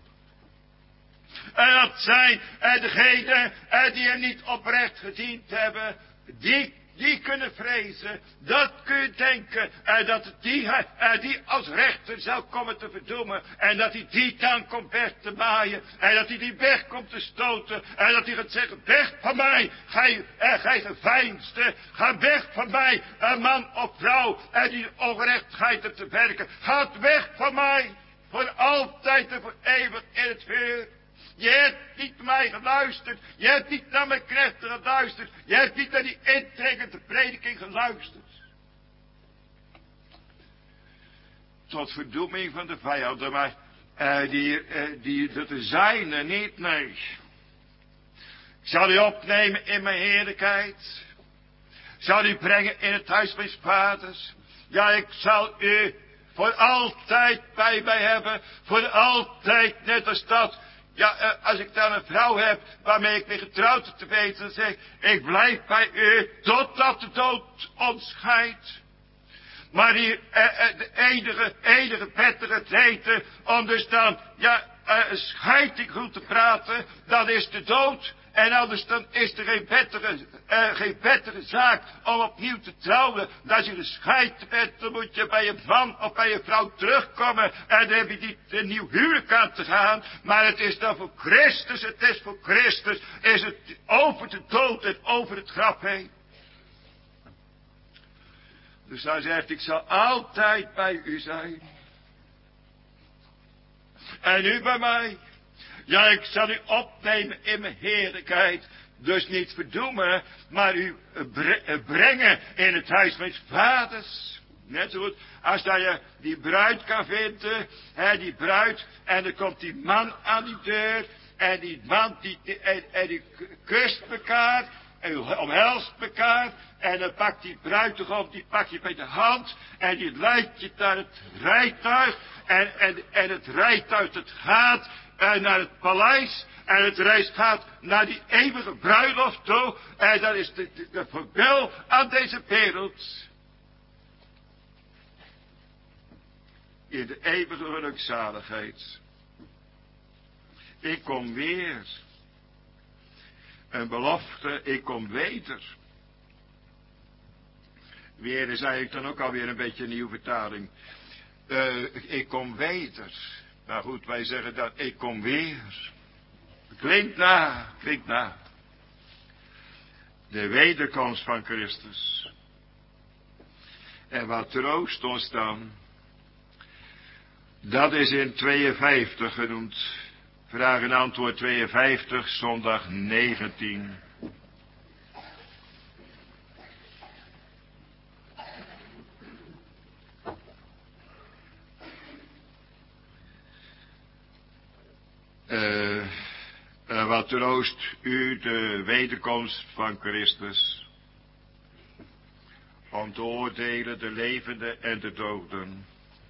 En dat zijn eh, degenen eh, die hem niet oprecht gediend hebben. Die, die kunnen vrezen. Dat kun je denken. En dat het die, uh, die als rechter zou komen te verdoemen. En dat hij die dan komt weg te maaien. En dat hij die weg komt te stoten. En dat hij gaat zeggen, weg van mij. Gij, uh, gij geveinsde. Ga weg van mij. Een man of vrouw. En die ongerechtigheid te werken. Ga weg van mij. Voor altijd en voor eeuwig in het vuur. Je hebt niet naar mij geluisterd. Je hebt niet naar mijn knechten geluisterd. Je hebt niet naar die intrekkende prediking geluisterd. Tot verdoeming van de vijanden, maar uh, die, uh, die, dat de zijne niet, nee. Ik zal u opnemen in mijn heerlijkheid. Ik zal u brengen in het huis van vaders. Ja, ik zal u voor altijd bij mij hebben. Voor altijd, net als dat. Ja, uh, als ik dan een vrouw heb waarmee ik weer getrouwd te weten, dan zeg ik, ik blijf bij u totdat de dood ons scheidt. Maar hier, uh, uh, de enige, enige prettige reden om dus dan, ja, uh, scheiding goed te praten, dat is de dood. En anders dan is er geen betere, uh, geen betere zaak om opnieuw te trouwen. Als je gescheiden bent, dan moet je bij een man of bij een vrouw terugkomen. En dan heb je niet een nieuw huwelijk aan te gaan. Maar het is dan voor Christus, het is voor Christus. Is het over de dood en over het graf heen. Dus hij zegt, ik zal altijd bij u zijn. En u bij mij. Ja, ik zal u opnemen in mijn heerlijkheid. Dus niet verdoemen, maar u brengen in het huis van vaders. Net zo goed als dat je die bruid kan vinden. Hè, die bruid. En dan komt die man aan die deur. En die man die, die, en, en die kust elkaar. En omhelst elkaar. En dan pakt die bruidegom, die pak je bij de hand. En die leidt je naar het rijtuig. En, en, en het rijtuig dat gaat en naar het paleis. En het reis gaat naar die eeuwige bruiloft toe. En dat is de, de, de voorbel aan deze wereld. In de eeuwige gelukzaligheid. Ik kom weer. Een belofte, ik kom weder. Weer is eigenlijk dan ook alweer een beetje een nieuwe vertaling. Uh, ik kom weder. Nou goed, wij zeggen dat ik kom weer. Klinkt na, klinkt na. De wederkomst van Christus. En wat troost ons dan? Dat is in tweeënvijftig genoemd. Vraag en antwoord tweeënvijftig, zondag negentien. Uh, uh, wat troost u de wederkomst van Christus, om te oordelen de levenden en de doden.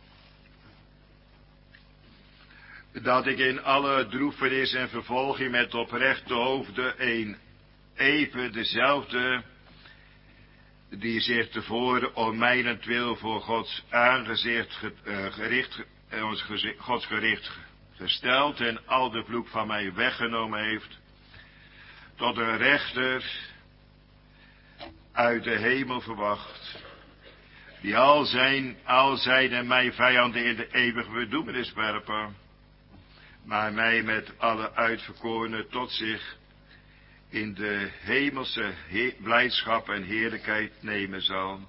Dat ik in alle droefenis en vervolging met oprechte hoofden een even dezelfde, die zich tevoren om mijnentwil voor Gods aangezicht gericht, ons Gods gericht gesteld en al de vloek van mij weggenomen heeft, tot een rechter uit de hemel verwacht, die al zijn, al zijn en mijn vijanden in de eeuwige verdoemenis werpen, maar mij met alle uitverkorenen tot zich in de hemelse he- blijdschap en heerlijkheid nemen zal.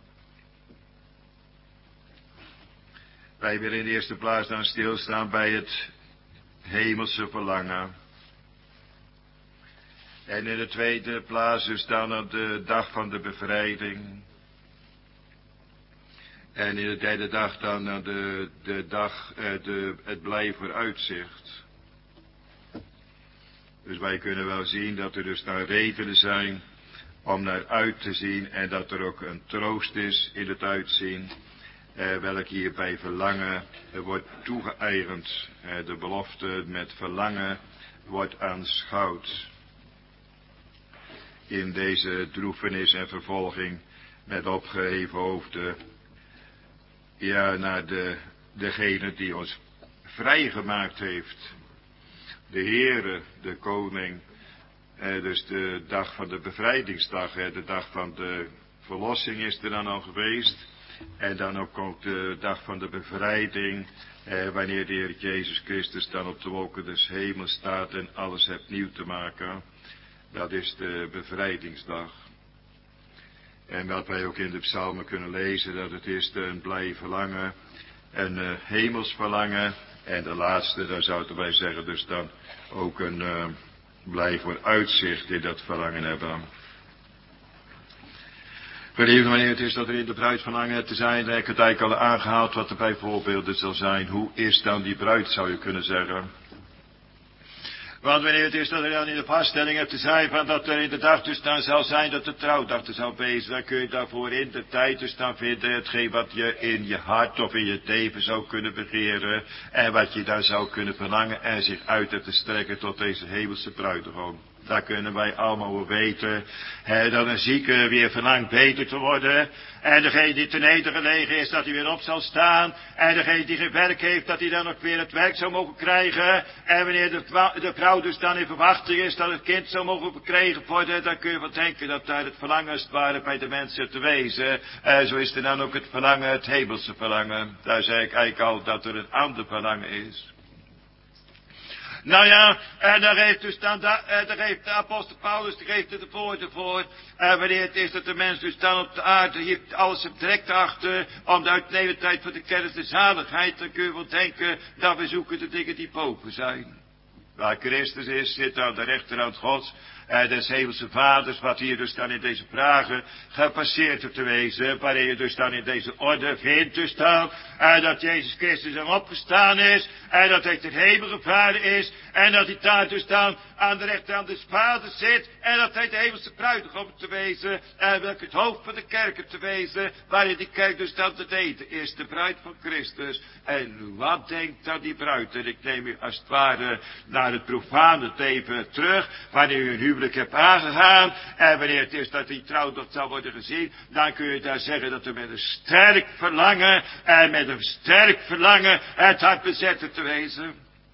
Wij willen in de eerste plaats dan stilstaan bij het hemelse verlangen. En in de tweede plaats dus dan op de dag van de bevrijding. En in de derde dag dan de, de dag, de, het blij vooruitzicht. Dus wij kunnen wel zien dat er dus dan redenen zijn om naar uit te zien en dat er ook een troost is in het uitzien. eh, welk hierbij verlangen eh, wordt toegeëigend. Eh, de belofte met verlangen wordt aanschouwd. In deze droefenis en vervolging met opgeheven hoofden. Ja, naar de, degene die ons vrijgemaakt heeft. De Heere, de Koning. Eh, dus de dag van de bevrijdingsdag, eh, de dag van de verlossing is er dan al geweest. En dan ook, ook de dag van de bevrijding. Eh, wanneer de Heer Jezus Christus dan op de wolken des hemels staat en alles hebt nieuw te maken. Dat is de bevrijdingsdag. En wat wij ook in de psalmen kunnen lezen, dat het is een blij verlangen, een uh, hemels verlangen. En de laatste, daar zouden wij zeggen, dus dan ook een uh, blij vooruitzicht in dat verlangen hebben. Geliefde, wanneer het is dat er in de bruid verlangen te zijn, dan heb ik het eigenlijk al aangehaald wat er bij voorbeelden zal zijn. Hoe is dan die bruid, zou je kunnen zeggen. Want wanneer het is dat er dan in de vaststelling hebt te zijn van dat er in de dag dus dan zal zijn dat de trouwdag er zal wezen, dan kun je daarvoor in de tijd dus dan vinden hetgeen wat je in je hart of in je leven zou kunnen begeren en wat je dan zou kunnen verlangen en zich uit te strekken tot deze hemelse bruidegom. Daar kunnen wij allemaal wel weten, hè, dat een zieke weer verlangt beter te worden. En degene die ten nedergelegen is, dat hij weer op zal staan. En degene die geen werk heeft, dat hij dan ook weer het werk zou mogen krijgen. En wanneer de, de vrouw dus dan in verwachting is, dat het kind zou mogen verkregen worden, dan kun je wel denken dat daar het verlangen als het ware bij de mensen te wezen. En zo is er dan ook het verlangen, het hemelse verlangen. Daar zei ik eigenlijk al dat er een ander verlangen is. Nou ja, en daar heeft dus dan, daar heeft de apostel Paulus, die geeft er de woorden voor. En wanneer het is dat de mens dus dan op de aarde hier alles op direct achter, om de uitnemendheid van de kennis de zaligheid, dan kun je wel denken dat we zoeken de dingen die boven zijn. Waar Christus is, zit aan de rechterhand Gods, en des hemelse vaders, wat hier dus dan in deze vragen gepasseerd hebt te wezen, waarin je dus dan in deze orde vindt dus dan, en dat Jezus Christus er opgestaan is, en dat hij ter hemel gevaren is, en dat hij daar dus dan aan de rechterhand des vaders zit, en dat hij de hemelse bruidegom te wezen, en welk het hoofd van de kerk te wezen, waarin die kerk dus dan te deden is, de bruid van Christus. En wat denkt dan die bruid? En ik neem u als het ware naar het profane leven terug, wanneer u een huwelijk hebt aangegaan, en wanneer het is dat die trouwdag zal worden gezien, dan kun je daar zeggen dat er met een sterk verlangen, en met een sterk verlangen het hart bezetten te wezen.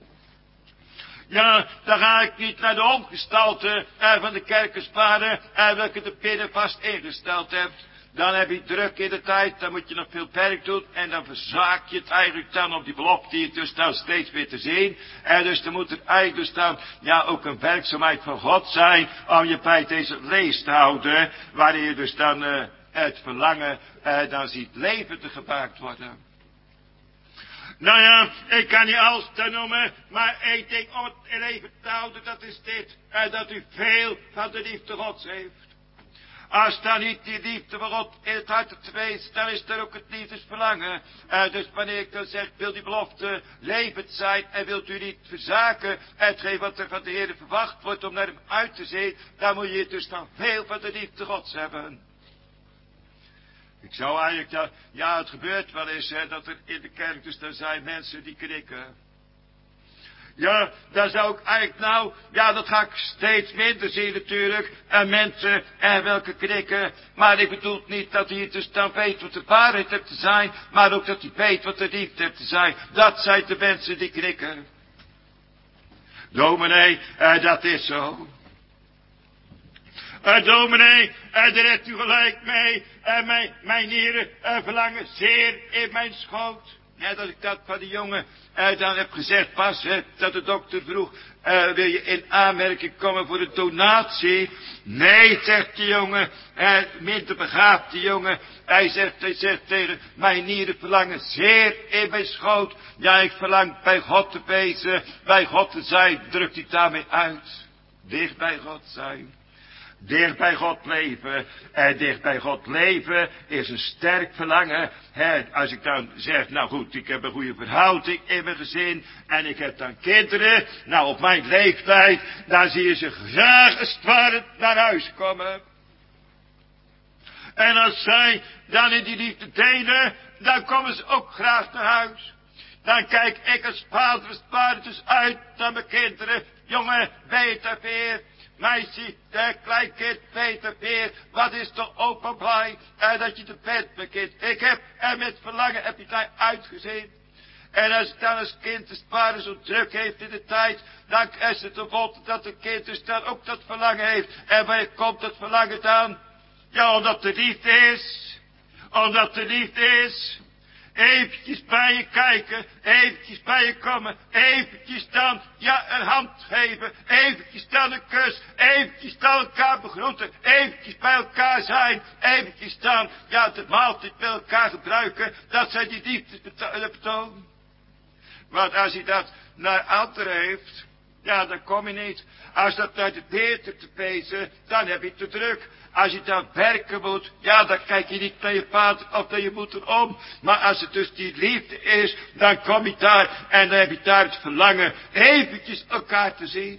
Ja, dan ga ik niet naar de omgestalte van de kerkenspaden, welke de binnen vast ingesteld hebt. Dan heb je druk in de tijd, dan moet je nog veel werk doen, en dan verzaak je het eigenlijk dan op die belofte die je dus dan steeds weer te zien. En dus dan moet er eigenlijk dus dan, ja, ook een werkzaamheid van God zijn, om je bij deze lees te houden, waarin je dus dan uh, het verlangen uh, dan ziet leven te gemaakt worden. Nou ja, ik kan niet alles te noemen, maar één ding om het in leven te houden, dat is dit, uh, dat u veel van de liefde Gods heeft. Als dan niet die liefde van God in het hart te wezen, dan is er ook het liefdesverlangen. Uh, dus wanneer ik dan zeg, wil die belofte levend zijn en wilt u niet verzaken hetgeen wat er van de Heer verwacht wordt om naar hem uit te zien, dan moet je dus dan veel van de liefde Gods hebben. Ik zou eigenlijk, dat, ja, het gebeurt wel eens, hè, dat er in de kerk dus dan zijn mensen die knikken. Ja, daar zou ik eigenlijk nou, ja, dat ga ik steeds minder zien natuurlijk, en mensen, en welke knikken, maar ik bedoel niet dat hij dus dan weet wat de waarheid heeft te zijn, maar ook dat hij weet wat de liefde heeft te zijn. Dat zijn de mensen die knikken. Dominee, eh, dat is zo. Uh, dominee, uh, daar hebt u gelijk mee, uh, mijn, mijn nieren uh, verlangen zeer in mijn schoot. Ja, dat ik dat van die jongen uh, dan heb gezegd pas, hè, dat de dokter vroeg, uh, wil je in aanmerking komen voor een donatie? Nee, zegt die jongen, uh, minder begaafd die jongen, hij zegt, hij zegt tegen, mijn nieren verlangen zeer in mijn schoot. Ja, ik verlang bij God te wezen, bij God te zijn, drukt hij daarmee uit. Dicht bij God zijn. Dicht bij God leven, en dicht bij God leven is een sterk verlangen. He, als ik dan zeg, nou goed, ik heb een goede verhouding in mijn gezin, en ik heb dan kinderen, nou op mijn leeftijd, dan zie je ze graag als het ware naar huis komen. En als zij dan in die liefde delen, dan komen ze ook graag naar huis. Dan kijk ik als vader als vader dus uit naar mijn kinderen. Jongen, Peter Peer, meisje, de kleinkind Peter Peer, wat is toch opa blij en dat je de bed bekent. Ik heb er met verlangen heb je daar uitgezien. En als het dan als kind de vader zo druk heeft in de tijd, dan is het de wonder dat de kind dus dan ook dat verlangen heeft. En waar komt dat verlangen dan? Ja, omdat de liefde is. Omdat de liefde is. Eventjes bij je kijken, eventjes bij je komen, eventjes dan, ja, een hand geven, eventjes dan een kus, eventjes dan elkaar begroeten, eventjes bij elkaar zijn, eventjes dan, ja, de maaltijd met elkaar gebruiken, dat zijn die liefdes betonen. Want als hij dat naar anderen heeft, ja, dan kom je niet. Als dat naar de beter te pezen, dan heb je te druk. Als je dan werken moet, ja, dan kijk je niet naar je vader of naar je moeder om. Maar als het dus die liefde is, dan kom je daar en dan heb je daar het verlangen eventjes elkaar te zien.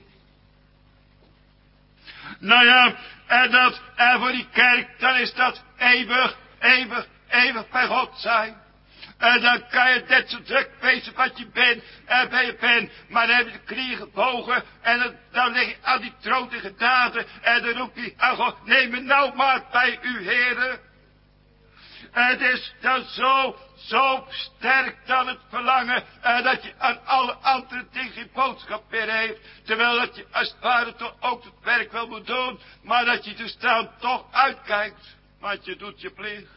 Nou ja, en dat, en voor die kerk, dan is dat eeuwig, eeuwig, eeuwig bij God zijn. En dan kan je net zo druk wezen wat je bent, en bij je bent, maar dan heb je de knieën gebogen, en dan, dan lig je aan die troon tegen daden, en dan roep je aan God, neem me nou maar bij u, heren. En het is dan zo, zo sterk dan het verlangen, en dat je aan alle andere dingen geen boodschap meer heeft, terwijl dat je als het ware toch ook het werk wel moet doen, maar dat je dus dan toch uitkijkt, want je doet je plicht.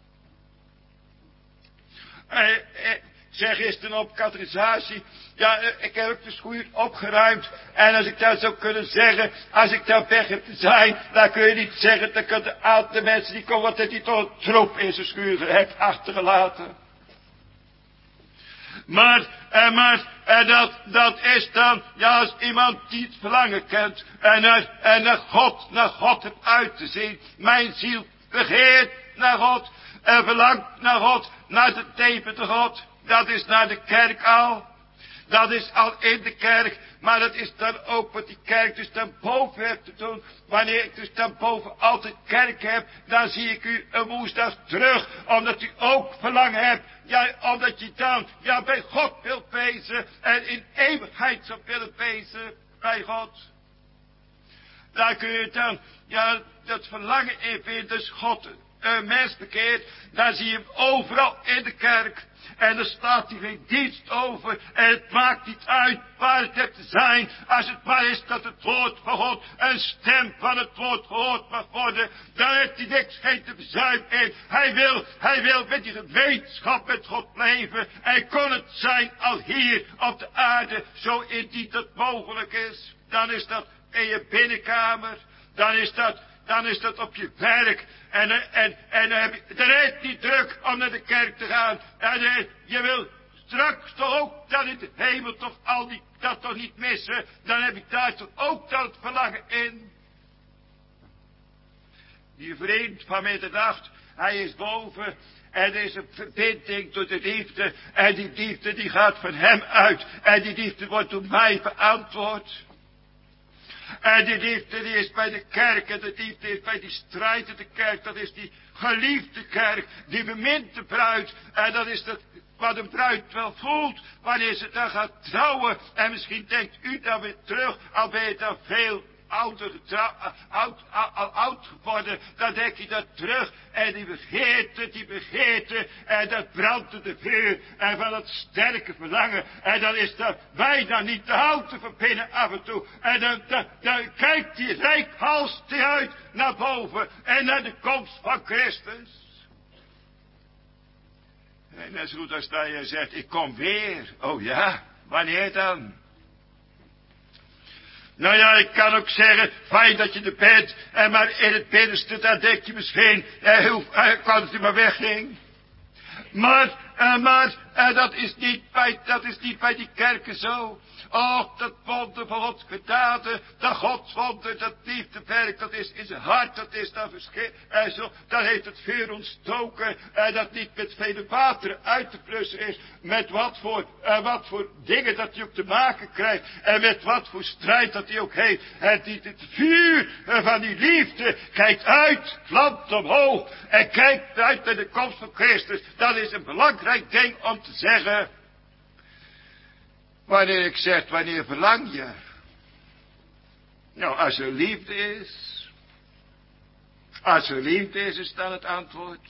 Eh, eh, zeg gisteren op katerisatie, ja, eh, ik heb ook de schuur opgeruimd. En als ik dat zou kunnen zeggen, als ik daar weg heb te zijn, dan kun je niet zeggen, dan kunnen de aantal mensen die komen, wat heeft hij toch een troep in zijn schuur heeft achtergelaten. Maar, en maar, en dat, dat is dan, ja, als iemand die het verlangen kent, en naar, en naar God, naar God hebt uit te zien. Mijn ziel begeert naar God, en verlangt naar God, naar de tevende God. Dat is naar de kerk al. Dat is al in de kerk. Maar dat is dan ook wat die kerk dus dan boven heeft te doen. Wanneer ik dus dan boven altijd kerk heb, dan zie ik u een woensdag terug. Omdat u ook verlangen hebt. Ja, omdat je dan, ja, bij God wilt wezen. En in eeuwigheid zou willen wezen bij God. Daar kun je dan, ja, dat verlangen in vinden. Dus God een mens bekeert, dan zie je hem overal in de kerk. En er staat hier geen dienst over. En het maakt niet uit waar het hebt te zijn. Als het maar is dat het woord van God, een stem van het woord gehoord mag worden. Dan heeft hij niks geen te verzuim in. Hij wil, hij wil met die gemeenschap met God leven. En kon het zijn al hier op de aarde, zo indien dat mogelijk is. Dan is dat in je binnenkamer. Dan is dat... Dan is dat op je werk. En, en, en dan heb je, dan is het niet druk om naar de kerk te gaan. En uh, je wil straks toch ook dan in de hemel toch al die, dat toch niet missen. Dan heb ik daar toch ook dan het verlangen in. Die vriend van middernacht, hij is boven. En er is een verbinding door de liefde. En die liefde die gaat van hem uit. En die liefde wordt door mij beantwoord. En die liefde die is bij de kerk. En de liefde is bij die strijd in de kerk. Dat is die geliefde kerk. Die bemint de bruid. En dat is dat wat een bruid wel voelt. Wanneer ze dan gaat trouwen. En misschien denkt u dan weer terug. Al ben je dan veel ouder, oud, al oud geworden. Dan denk je dat terug. En die begeerte, die begeerte. En dat brandt de vuur. En van dat sterke verlangen. En dan is dat bijna niet te houden van binnen af en toe. En dan, dan, dan kijkt die reikhalstig uit naar boven. En naar de komst van Christus. En net zo goed als dat je zegt, ik kom weer. Oh ja, wanneer dan? Nou ja, ik kan ook zeggen, fijn dat je er bent. En maar in het binnenste, daar denk je misschien, eh, hoe, eh, kan het u maar wegging. Maar uh, maar uh, dat, is niet bij, dat is niet bij die kerken zo. Och, dat wonder van Gods genade, dat Gods wonder, dat liefdewerk, dat is in zijn hart, dat is dan verschil. En zo, dat heeft het vuur ontstoken, en dat niet met vele wateren uit te plussen is, met wat voor, uh, wat voor dingen dat hij ook te maken krijgt, en met wat voor strijd dat hij ook heeft. En die, het vuur van die liefde kijkt uit, vlamt omhoog, en kijkt uit naar de komst van Christus. Dat is een belangrijk ding om te zeggen. Wanneer ik zeg, wanneer verlang je? Nou, als er liefde is. Als er liefde is, is dan het antwoord.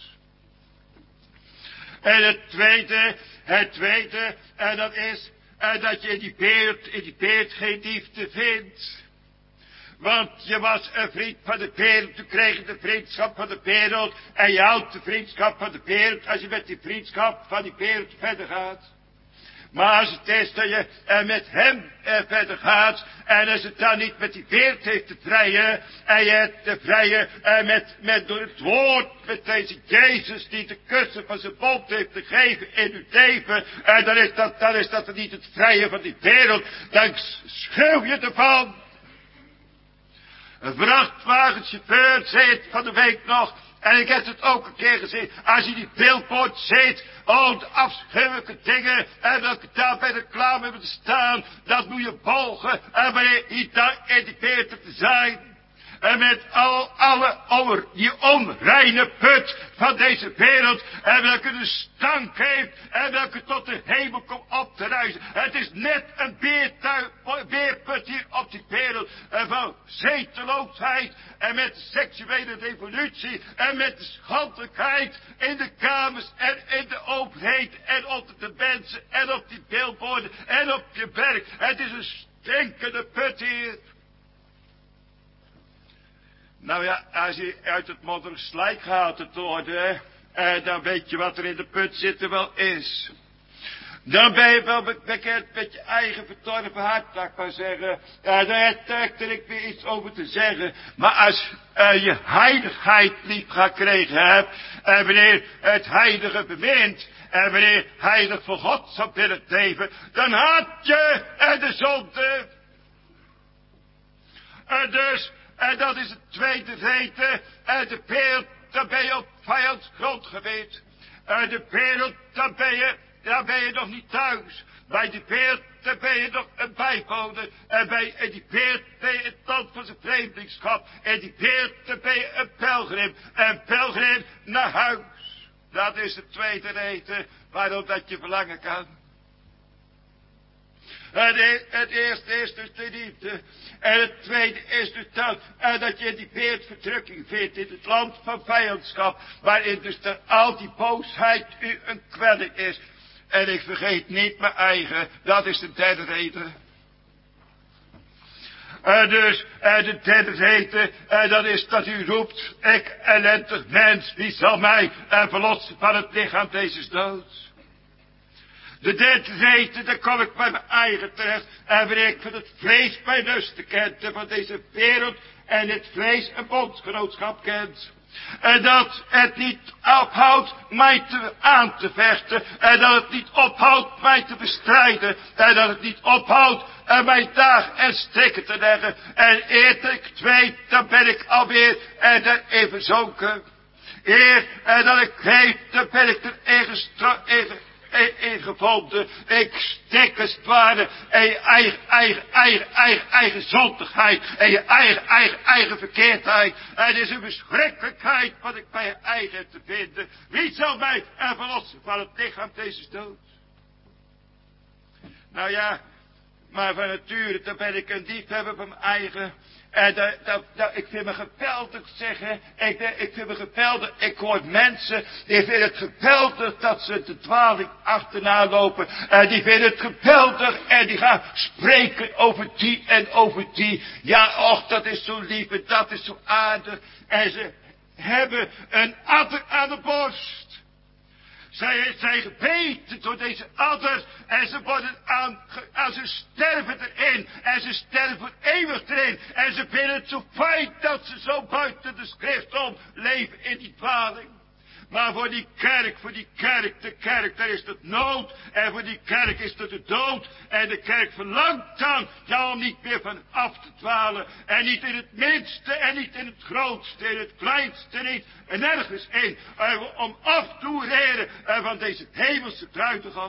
En het tweede, het tweede, en dat is, en dat je in die beeld, in die beeld geen liefde vindt. Want je was een vriend van de wereld, toen kreeg je de vriendschap van de wereld, en je houdt de vriendschap van de wereld, als je met die vriendschap van die wereld verder gaat. Maar als het is dat je uh, met hem uh, verder gaat, en als het dan niet met die wereld heeft te vrijen, en je hebt te vrijen uh, met, met door het woord, met deze Jezus die de kussen van zijn bond heeft te geven in uw leven, en uh, dan is dat, dan is dat niet het vrijen van die wereld, dan schreeuw je ervan. Een vrachtwagenchauffeur zei het van de week nog, en ik heb het ook een keer gezien, als je die billboard ziet, oh, de afschuwelijke dingen, en welke daar bij de reclame hebben te staan, dat moet je volgen, en wanneer je daar educeert te zijn. En met al, alle over die onreine put van deze wereld, en welke de stank heeft, en welke tot de hemel komt op te reizen. Het is net een beertuig, beerput hier op die wereld, en van zeteloosheid, en met de seksuele revolutie, en met de schandelijkheid in de kamers, en in de overheid, en onder de mensen, en op die billboarden, en op je berg. Het is een stinkende put hier. Nou ja, als je uit het modder slijk gehaald te worden, eh, dan weet je wat er in de put zitten wel is. Dan ben je wel bekend met je eigen verdorven hart, laat ik maar zeggen. Uh, daar heb ik weer iets over te zeggen. Maar als uh, je heiligheid lief gekregen hebt, en wanneer het heilige bemint, en wanneer heilig voor God zou willen leven, dan haat je uh, de zonde. En uh, dus... En dat is het tweede weten. En de wereld, daar ben je op vijands grondgebied. En de wereld, daar ben je, daar ben je nog niet thuis. Bij de wereld, daar ben je nog een bijwoner. En bij in die wereld ben je het land van zijn vreemdelingschap. En die wereld, daar ben je een pelgrim. Een pelgrim naar huis. Dat is het tweede reden waarom dat je verlangen kan. Het, e het eerste is dus de liefde. En het tweede is dus dat, uh, dat je die beeldverdrukking vindt in het land van vijandschap. Waarin dus de, al die boosheid u een kwelling is. En ik vergeet niet mijn eigen. Dat is de derde reden. Uh, dus uh, de derde reden, uh, dat is dat u roept. Ik ellendig mens, wie zal mij uh, verlossen van het lichaam deze dood. De derde reden, daar kom ik bij mijn eigen terecht. En wanneer ik van het vlees mijn lusten kent. En van deze wereld en het vlees een bondsgenootschap kent. En dat het niet ophoudt mij te, aan te vechten. En dat het niet ophoudt mij te bestrijden. En dat het niet ophoudt en mij dag en strikken te leggen. En eer ik het weet, dan ben ik alweer en dan even verzonken. Eer en dat ik weet, dan ben ik er even even ingevonden. Ik stik als het ware in je eigen, eigen, eigen, eigen, eigen zondigheid. En je eigen, eigen, eigen verkeerdheid. En het is een verschrikkelijkheid wat ik bij je eigen heb te vinden. Wie zal mij er verlossen van het lichaam deze dood? Nou ja, maar van nature, dan ben ik een liefhebber van mijn eigen. En dat, dat, dat, ik vind me geweldig zeggen. Ik, ik vind me geweldig. Ik hoor mensen. Die vinden het geweldig dat ze de dwaling achterna lopen. En die vinden het geweldig. En die gaan spreken over die en over die. Ja, och, dat is zo lief en dat is zo aardig. En ze hebben een adder aan de borst. Zij zijn gebeten door deze adder. En ze worden aan, en ze sterven erin. En ze sterven voor eeuwig erin. En ze vinden het zo fijn dat ze zo buiten de schrift om leven in die dwaling. Maar voor die kerk, voor die kerk, de kerk, daar is het nood. En voor die kerk is het de dood. En de kerk verlangt dan, ja, om niet meer van af te dwalen. En niet in het minste, en niet in het grootste, in het kleinste niet. En nergens in. Om af te reren van deze hemelse bruidegom.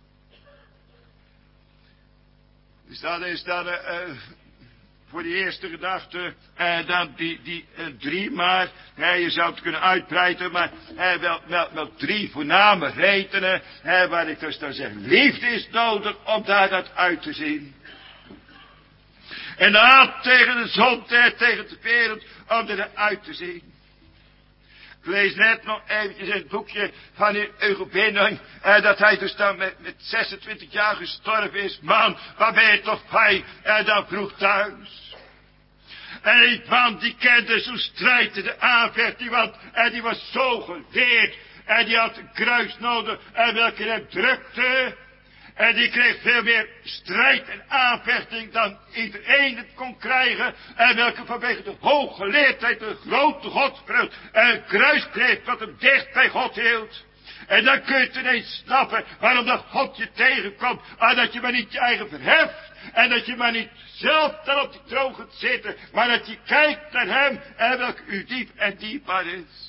Dus dat is dan uh, voor die eerste gedachte, uh, dan die, die uh, drie maar, uh, je zou het kunnen uitbreiden, maar uh, wel, wel, wel drie voorname redenen, uh, waar ik dus dan zeg, liefde is nodig om daar dat uit te zien. En de haat tegen de zonde, tegen de wereld, om er uit te zien. Ik lees net nog eventjes in het boekje van die Eugenbening, eh, dat hij dus dan met, met zesentwintig jaar gestorven is. Man, waar ben je toch bij? En dan vroeg thuis. En die man die kende zo'n strijd in de aanvechting, want en die was zo geleerd. En die had een kruis nodig, en welke hem drukte. En die kreeg veel meer strijd en aanvechting dan iedereen het kon krijgen. En welke vanwege de hooggeleerdheid, de grote godsvrucht, een kruis kreeg wat hem dicht bij God hield. En dan kun je het ineens snappen waarom dat God je tegenkomt. En dat je maar niet je eigen verheft. En dat je maar niet zelf dan op die troon gaat zitten. Maar dat je kijkt naar hem en welke u diep en dierbaar is.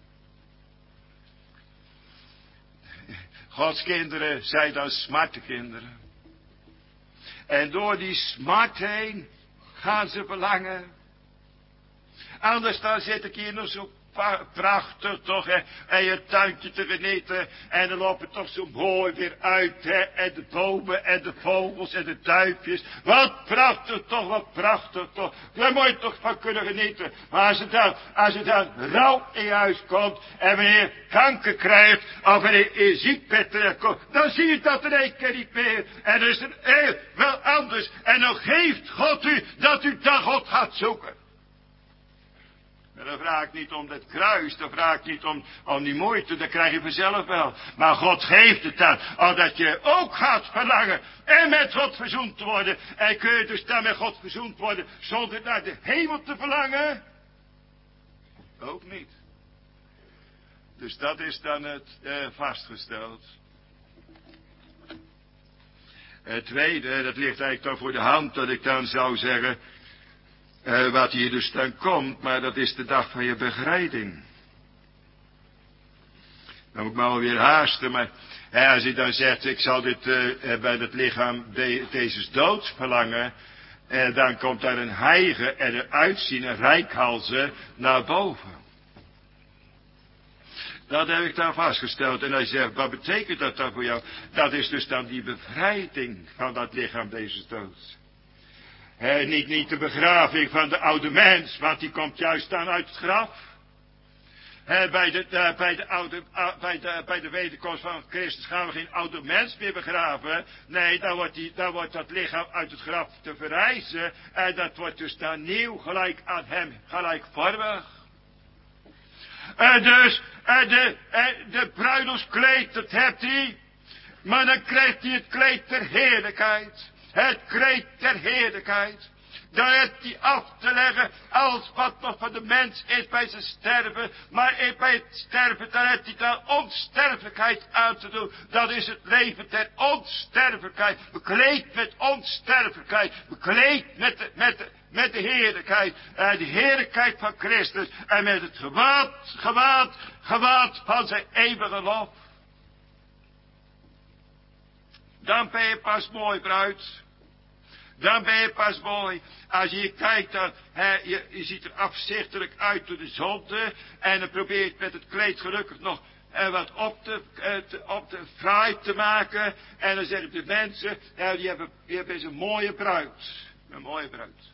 Gods kinderen zijn dan smarte kinderen. En door die smart heen gaan ze verlangen. Anders dan zit ik hier nog zo prachtig toch, hè, en je tuintje te genieten. En dan lopen toch zo mooi weer uit, hè, en de bomen en de vogels en de duifjes. Wat prachtig toch, wat prachtig toch. Daar moet je toch van kunnen genieten. Maar als je dan, als je dan rauw in je huis komt, en wanneer je kanker krijgt, of wanneer je ziekbed terechtkomt, dan zie je dat in één keer niet meer. En dan is het eh, wel anders. En dan geeft God u, dat u dan God gaat zoeken. En dan vraag ik niet om dat kruis, dan vraag ik niet om, om die moeite, dat krijg je vanzelf wel. Maar God geeft het dan, omdat je ook gaat verlangen en met God verzoend te worden. En kun je dus dan met God verzoend worden zonder naar de hemel te verlangen? Ook niet. Dus dat is dan het eh, vastgesteld. Het tweede, dat ligt eigenlijk dan voor de hand, dat ik dan zou zeggen, Uh, wat hier dus dan komt, maar dat is de dag van je bevrijding. Dan moet ik me alweer haasten, maar hè, als hij dan zegt, ik zal dit uh, bij het lichaam de, deze doods verlangen, uh, dan komt daar een hijgen en een uitzien, een rijkhalzen naar boven. Dat heb ik dan vastgesteld. En hij zegt, wat betekent dat dan voor jou? Dat is dus dan die bevrijding van dat lichaam deze doods. He, niet, niet de begraving van de oude mens, want die komt juist dan uit het graf. He, bij, de, de, bij, de oude, uh, bij, de, bij de wederkomst van Christus gaan we geen oude mens meer begraven. Nee, dan wordt, die, dan wordt dat lichaam uit het graf te verrijzen. En dat wordt dus dan nieuw, gelijk aan hem, gelijkvormig. En dus, en de, en de bruiloftskleed, dat hebt hij. Maar dan krijgt hij het kleed ter heerlijkheid. Het kleed ter heerlijkheid. Dan heeft hij af te leggen als wat nog van de mens is bij zijn sterven. Maar bij het sterven, dan heeft hij dan onsterfelijkheid aan te doen. Dat is het leven ter onsterfelijkheid. Bekleed met onsterfelijkheid. Bekleed met de, met de, met de heerlijkheid. En de heerlijkheid van Christus. En met het gewaad, gewaad, gewaad van zijn eeuwige lof. Dan ben je pas mooi, bruid. Dan ben je pas mooi. Als je hier kijkt, dan, he, je, je ziet er afzichtelijk uit door de zonde. En dan probeer je het met het kleed gelukkig nog eh, wat op te, eh, te, op te fraai te maken. En dan zeggen de mensen, ja, die hebben, die hebben een mooie bruid. Een mooie bruid.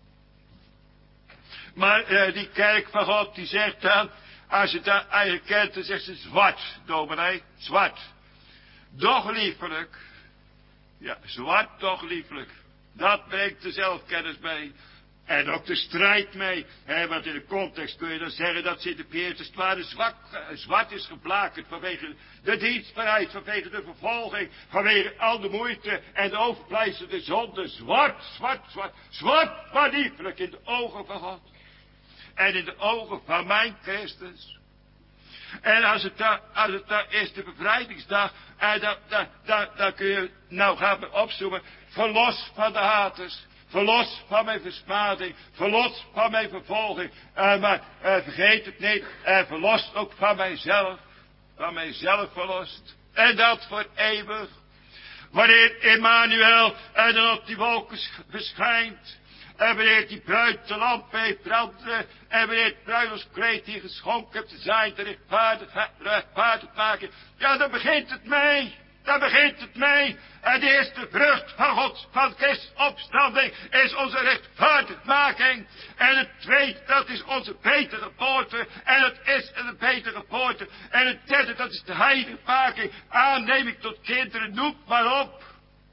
Maar eh, die kerk van God, die zegt dan, als je dat eigen kent, dan zegt ze zwart, dominee, zwart. Doch liefelijk. Ja, zwart toch lieflijk. Dat brengt de zelfkennis mee. En ook de strijd mee. He, want in de context kun je dan zeggen dat Sint-Petrus het ware zwak, zwart is geblakerd vanwege de dienstbaarheid, vanwege de vervolging, vanwege al de moeite en de overpleisterde zonde. Zwart, zwart, zwart, zwart, maar lieflijk in de ogen van God. En in de ogen van mijn Christus. En als het dan, als het dan is de bevrijdingsdag, en dan, dan, dan, dan kun je nou gaan opzoomen. Verlos van de haters. Verlos van mijn versmading. Verlos van mijn vervolging. Uh, maar uh, vergeet het niet. En uh, verlos ook van mijzelf. Van mijzelf verlost. En dat voor eeuwig. Wanneer Emmanuel en dan op die wolken verschijnt. En wanneer die bruid de lamp heeft branden. En wanneer het bruiloftskleed die geschonken hebt te zijn. Te rechtvaardig, rechtvaardig maken. Ja, dan begint het mee. Dan begint het mee. En de eerste vrucht van Gods, van Christus opstanding, is onze rechtvaardigmaking. En het tweede, dat is onze betere poorten. En het is een betere poorten. En het derde, dat is de heiligmaking. Aanneming tot kinderen, noem maar op.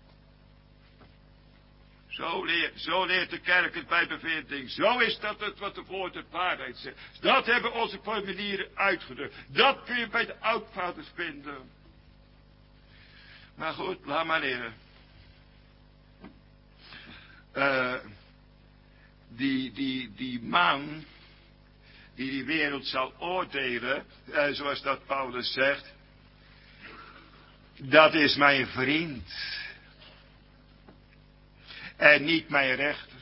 Zo leert, zo leert de kerk het bij bevinding. Zo is dat het wat de woord der waarheid zegt. Dat hebben onze formulieren uitgedrukt. Dat kun je bij de oudvaders vinden. Maar goed, laat maar leren. Uh, die, die, die man die die wereld zal oordelen, uh, zoals dat Paulus zegt, dat is mijn vriend. En niet mijn rechter.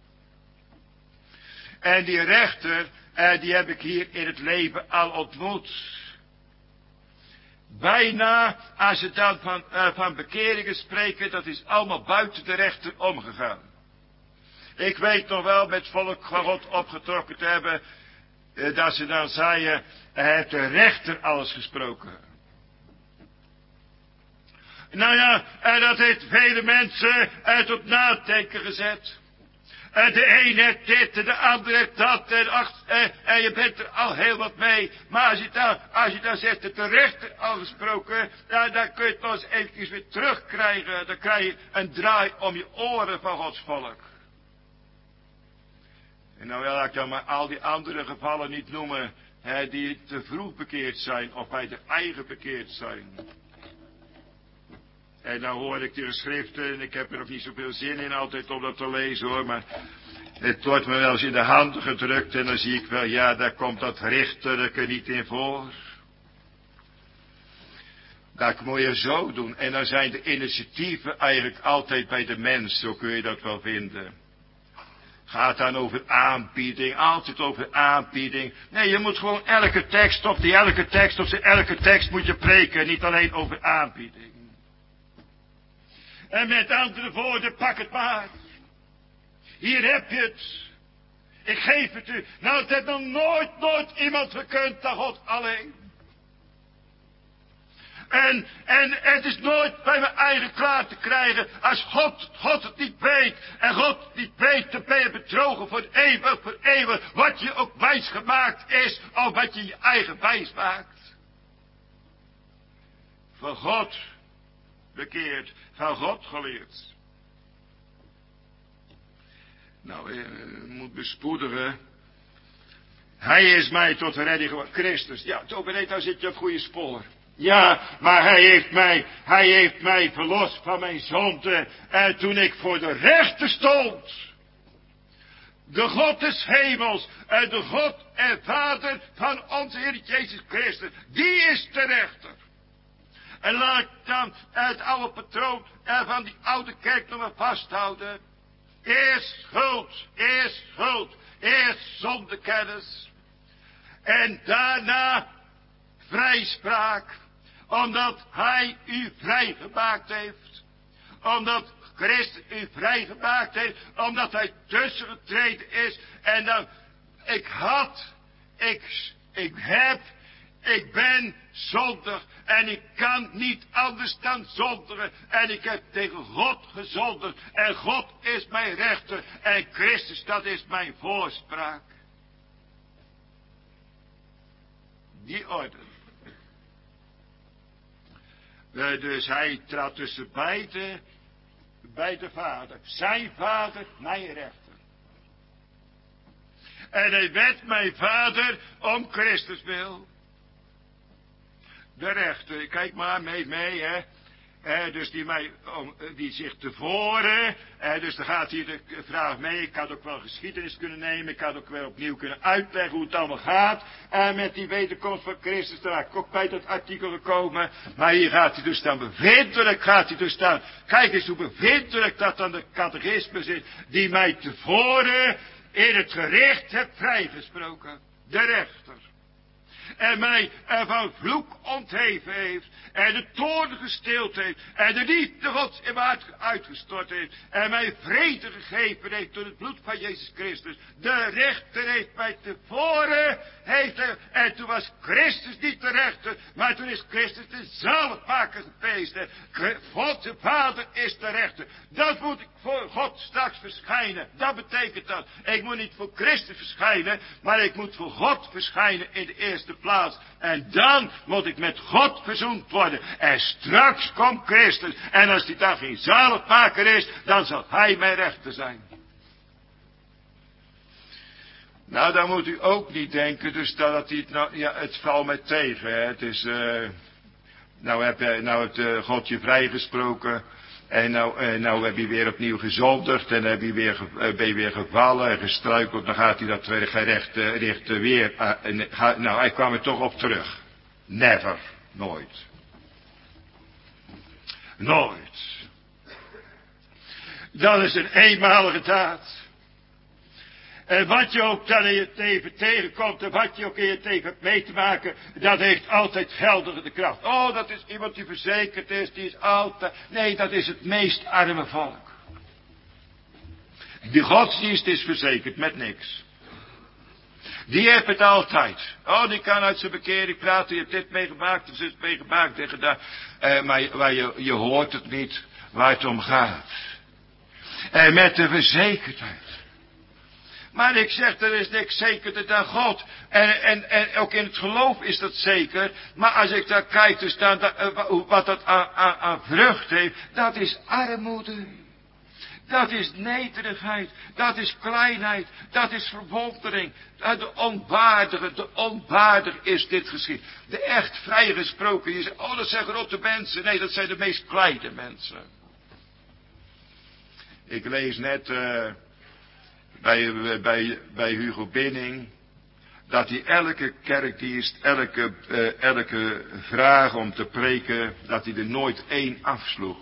En die rechter, uh, die heb ik hier in het leven al ontmoet. Bijna, als je dan van, uh, van bekeringen spreken, dat is allemaal buiten de rechter omgegaan. Ik weet nog wel met volk van God opgetrokken te hebben, uh, dat ze dan zeiden, hij heeft de rechter alles gesproken. Nou ja, en dat heeft vele mensen uh, tot nadenken gezet. En de een heeft dit en de ander heeft dat. En, ach, en, en je bent er al heel wat mee. Maar als je dan, als je dan zegt dat de rechter al gesproken. Dan, dan kun je het nog eens eventjes weer terugkrijgen. Dan krijg je een draai om je oren van Gods volk. En nou wil ik dan maar al die andere gevallen niet noemen. Hè, die te vroeg bekeerd zijn. Of bij de eigen bekeerd zijn. En nou hoor ik de schriften, en ik heb er nog niet zoveel zin in altijd om dat te lezen hoor, maar het wordt me wel eens in de handen gedrukt en dan zie ik wel, ja, daar komt dat richterlijke niet in voor. Dat moet je zo doen. En dan zijn de initiatieven eigenlijk altijd bij de mens, zo kun je dat wel vinden. Gaat dan over aanbieding, altijd over aanbieding. Nee, je moet gewoon elke tekst op die elke tekst op zijn elke tekst moet je preken, niet alleen over aanbieding. En met andere woorden, pak het maar. Hier heb je het. Ik geef het u. Nou, het heeft nog nooit, nooit iemand gekund dan God alleen. En, en het is nooit bij mijn eigen klaar te krijgen. Als God, God het niet weet. En God niet weet, dan ben je bedrogen voor eeuwig, voor eeuwig. Wat je ook wijs gemaakt is. Of wat je je eigen wijs maakt. Voor God bekeerd, van God geleerd. Nou, je moet bespoedigen. Hij is mij tot redding geworden. Christus, ja, Tobeneet, daar zit je op goede spoor. Ja, maar hij heeft mij, hij heeft mij verlost van mijn zonde. En toen ik voor de rechter stond. De God des hemels en de God en Vader van onze Heer Jezus Christus. Die is de rechter. En laat ik dan het oude patroon van die oude kerk nog maar vasthouden. Eerst schuld, eerst schuld, eerst zondekennis. En daarna vrijspraak. Omdat hij u vrijgemaakt heeft. Omdat Christus u vrijgemaakt heeft. Omdat hij tussengetreden is. En dan, ik had, ik, ik heb, ik ben zondig. En ik kan niet anders dan zondigen. En ik heb tegen God gezondigd. En God is mijn rechter. En Christus, dat is mijn voorspraak. Die orde. Uh, dus hij trad tussen beide, bij de vader. Zijn vader, mijn rechter. En hij werd mijn vader om Christus wil. De rechter, kijk maar mee, mee, hè. Eh, dus die, mij, om, die zich tevoren, eh, dus dan gaat hier de vraag mee. Ik had ook wel geschiedenis kunnen nemen. Ik had ook wel opnieuw kunnen uitleggen hoe het allemaal gaat. En met die wederkomst van Christus, daar raak ik ook bij dat artikel gekomen. Maar hier gaat hij dus dan bevindelijk, gaat hij dus dan. Kijk eens hoe bevindelijk dat dan de catechismus is. Die mij tevoren in het gericht heeft vrijgesproken. De rechter. En mij van vloek ontheven heeft. En de toorn gestild heeft. En de liefde Gods in mijn hart uitgestort heeft. En mij vrede gegeven heeft door het bloed van Jezus Christus. De rechter heeft mij tevoren. Heeft hij, en toen was Christus niet de rechter. Maar toen is Christus de zaligmaker geweest. God de Vader is de rechter. Dat moet ik voor God straks verschijnen. Dat betekent dat. Ik moet niet voor Christus verschijnen. Maar ik moet voor God verschijnen in de eerste plaats. En dan moet ik met God verzoend worden. En straks komt Christus. En als die dag geen zaligmaker is, dan zal hij mijn rechter zijn. Nou, dan moet u ook niet denken, dus dat hij het nou, ja, het valt mij tegen, hè. Het is, uh, nou heb je, nou het uh, God je vrijgesproken. En nou, uh, nou heb je weer opnieuw gezondigd. En dan heb je weer, uh, ben je weer gevallen en gestruikeld. Dan gaat hij dat weer gerecht uh, richten weer. Uh, en, ga, nou, hij kwam er toch op terug. Never. Nooit. Nooit. Dat is een eenmalige daad. En wat je ook dan in je leven tegenkomt en wat je ook in je leven hebt mee te maken, dat heeft altijd geldige kracht. Oh, dat is iemand die verzekerd is, die is altijd... Nee, dat is het meest arme volk. De godsdienst is verzekerd met niks. Die heeft het altijd. Oh, die kan uit zijn bekering praten, je hebt dit meegemaakt, of dit meegemaakt en gedaan. Eh, maar maar je, je hoort het niet waar het om gaat. En met de verzekerdheid. Maar ik zeg, er is niks zekerder dan God. En, en, en ook in het geloof is dat zeker. Maar als ik daar kijk, dus dan, wat dat aan, aan, aan vrucht heeft, dat is armoede. Dat is nederigheid. Dat is kleinheid. Dat is verwondering. De onwaardige, de onwaardig is dit geschied. De echt vrijgesproken. Je zegt, oh, dat zijn grote mensen. Nee, dat zijn de meest kleine mensen. Ik lees net... Uh, Bij, bij, bij Hugo Binning, dat hij elke kerkdienst, elke, uh, elke vraag om te preken, dat hij er nooit één afsloeg.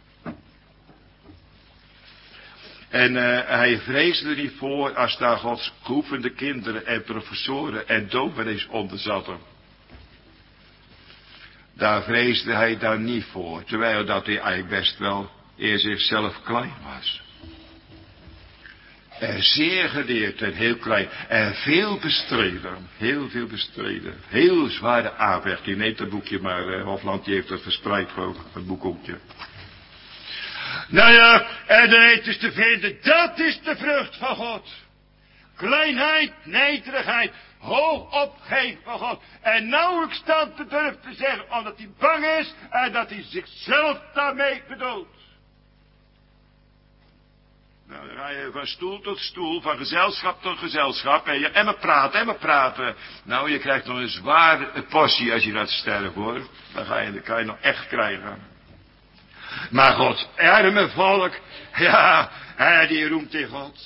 En uh, hij vreesde er niet voor als daar Gods geoefende kinderen en professoren en dominees onder zaten. Daar vreesde hij dan niet voor, terwijl dat hij eigenlijk best wel eer zichzelf klein was. En zeer geleerd en heel klein. En veel bestreden. Heel veel bestreden. Heel zware aanvecht. Je neemt dat boekje maar. Eh, Hofland die heeft dat verspreid ook. Het boekhoekje. Nou ja. En dan heet dus te vinden. Dat is de vrucht van God. Kleinheid. Nederigheid. Hoog opgeven van God. En nauwelijks dan te durven te zeggen. Omdat hij bang is. En dat hij zichzelf daarmee bedoelt. Nou, dan ga je van stoel tot stoel, van gezelschap tot gezelschap. En, je, en maar praten, en maar praten. Nou, je krijgt nog een zware portie als je gaat sterven, hoor. Dan, ga je, dan kan je nog echt krijgen. Maar Gods arme volk, ja, die roemt in God.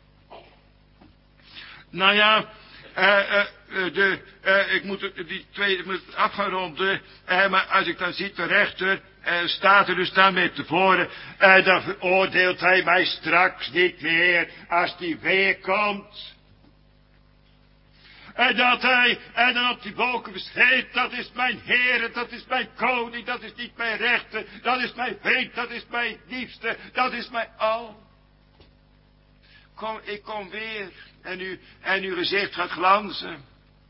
Nou ja, uh, uh, de, uh, ik moet die twee moet af gaan ronden. Uh, maar als ik dan zie de rechter... En staat er dus dan mee tevoren. En dan veroordeelt hij mij straks niet meer. Als die weer komt. En dat hij, en dan op die wolken verschijnt. Dat is mijn Heer, dat is mijn koning. Dat is niet mijn rechter. Dat is mijn vriend, dat is mijn liefste. Dat is mijn al. Kom, ik kom weer. En, u, en uw gezicht gaat glanzen.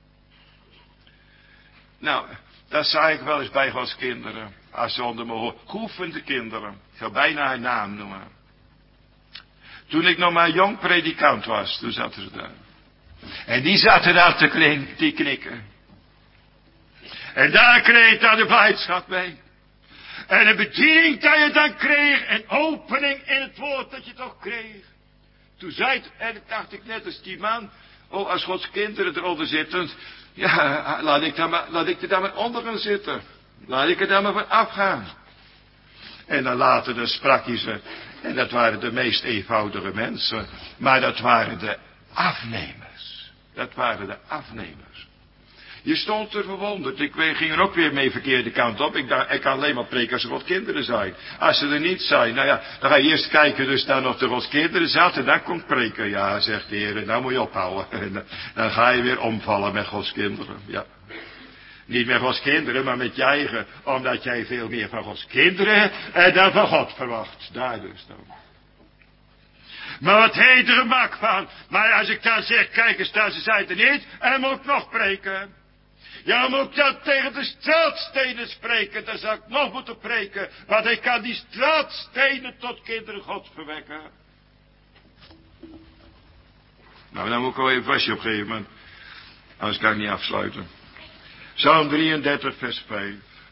Nou, dat zei ik wel eens bij Gods kinderen. Als ze onder me horen. Geoefende kinderen. Ik ga bijna haar naam noemen. Toen ik nog maar jong predikant was. Toen zaten ze daar. En die zaten daar te klink, die knikken. En daar kreeg je dan de blijdschap mee. En een bediening dat je dan kreeg. Een opening in het woord dat je toch kreeg. Toen zei het, en dacht ik net als die man. Oh, als Gods kinderen eronder zitten. Ja, laat ik, dan maar, laat ik er dan maar onder gaan zitten. Laat ik er dan maar van afgaan. En dan later dan sprak hij ze. En dat waren de meest eenvoudige mensen. Maar dat waren de afnemers. Dat waren de afnemers. Je stond er verwonderd. Ik ging er ook weer mee verkeerde kant op. Ik dacht, ik kan alleen maar preken als er wat kinderen zijn. Als ze er niet zijn, nou ja, dan ga je eerst kijken dus dan of er wat kinderen zaten. Dan komt preken. Ja, zegt de Heer, nou moet je ophouden. En dan, dan ga je weer omvallen met Gods kinderen. Ja. Niet met Gods kinderen, maar met je eigen. Omdat jij veel meer van Gods kinderen en dan van God verwacht. Daar dus dan. Maar wat heet er een mak van? Maar als ik dan zeg, kijk eens, daar ze zijn er niet. En moet ik nog preken. Ja, moet ik dan tegen de straatstenen spreken, dan zou ik nog moeten preken. Want ik kan die straatstenen tot kinderen God verwekken. Nou, dan moet ik wel even vastje opgeven, man. Anders kan ik niet afsluiten. Psalm drieëndertig, vers vijf.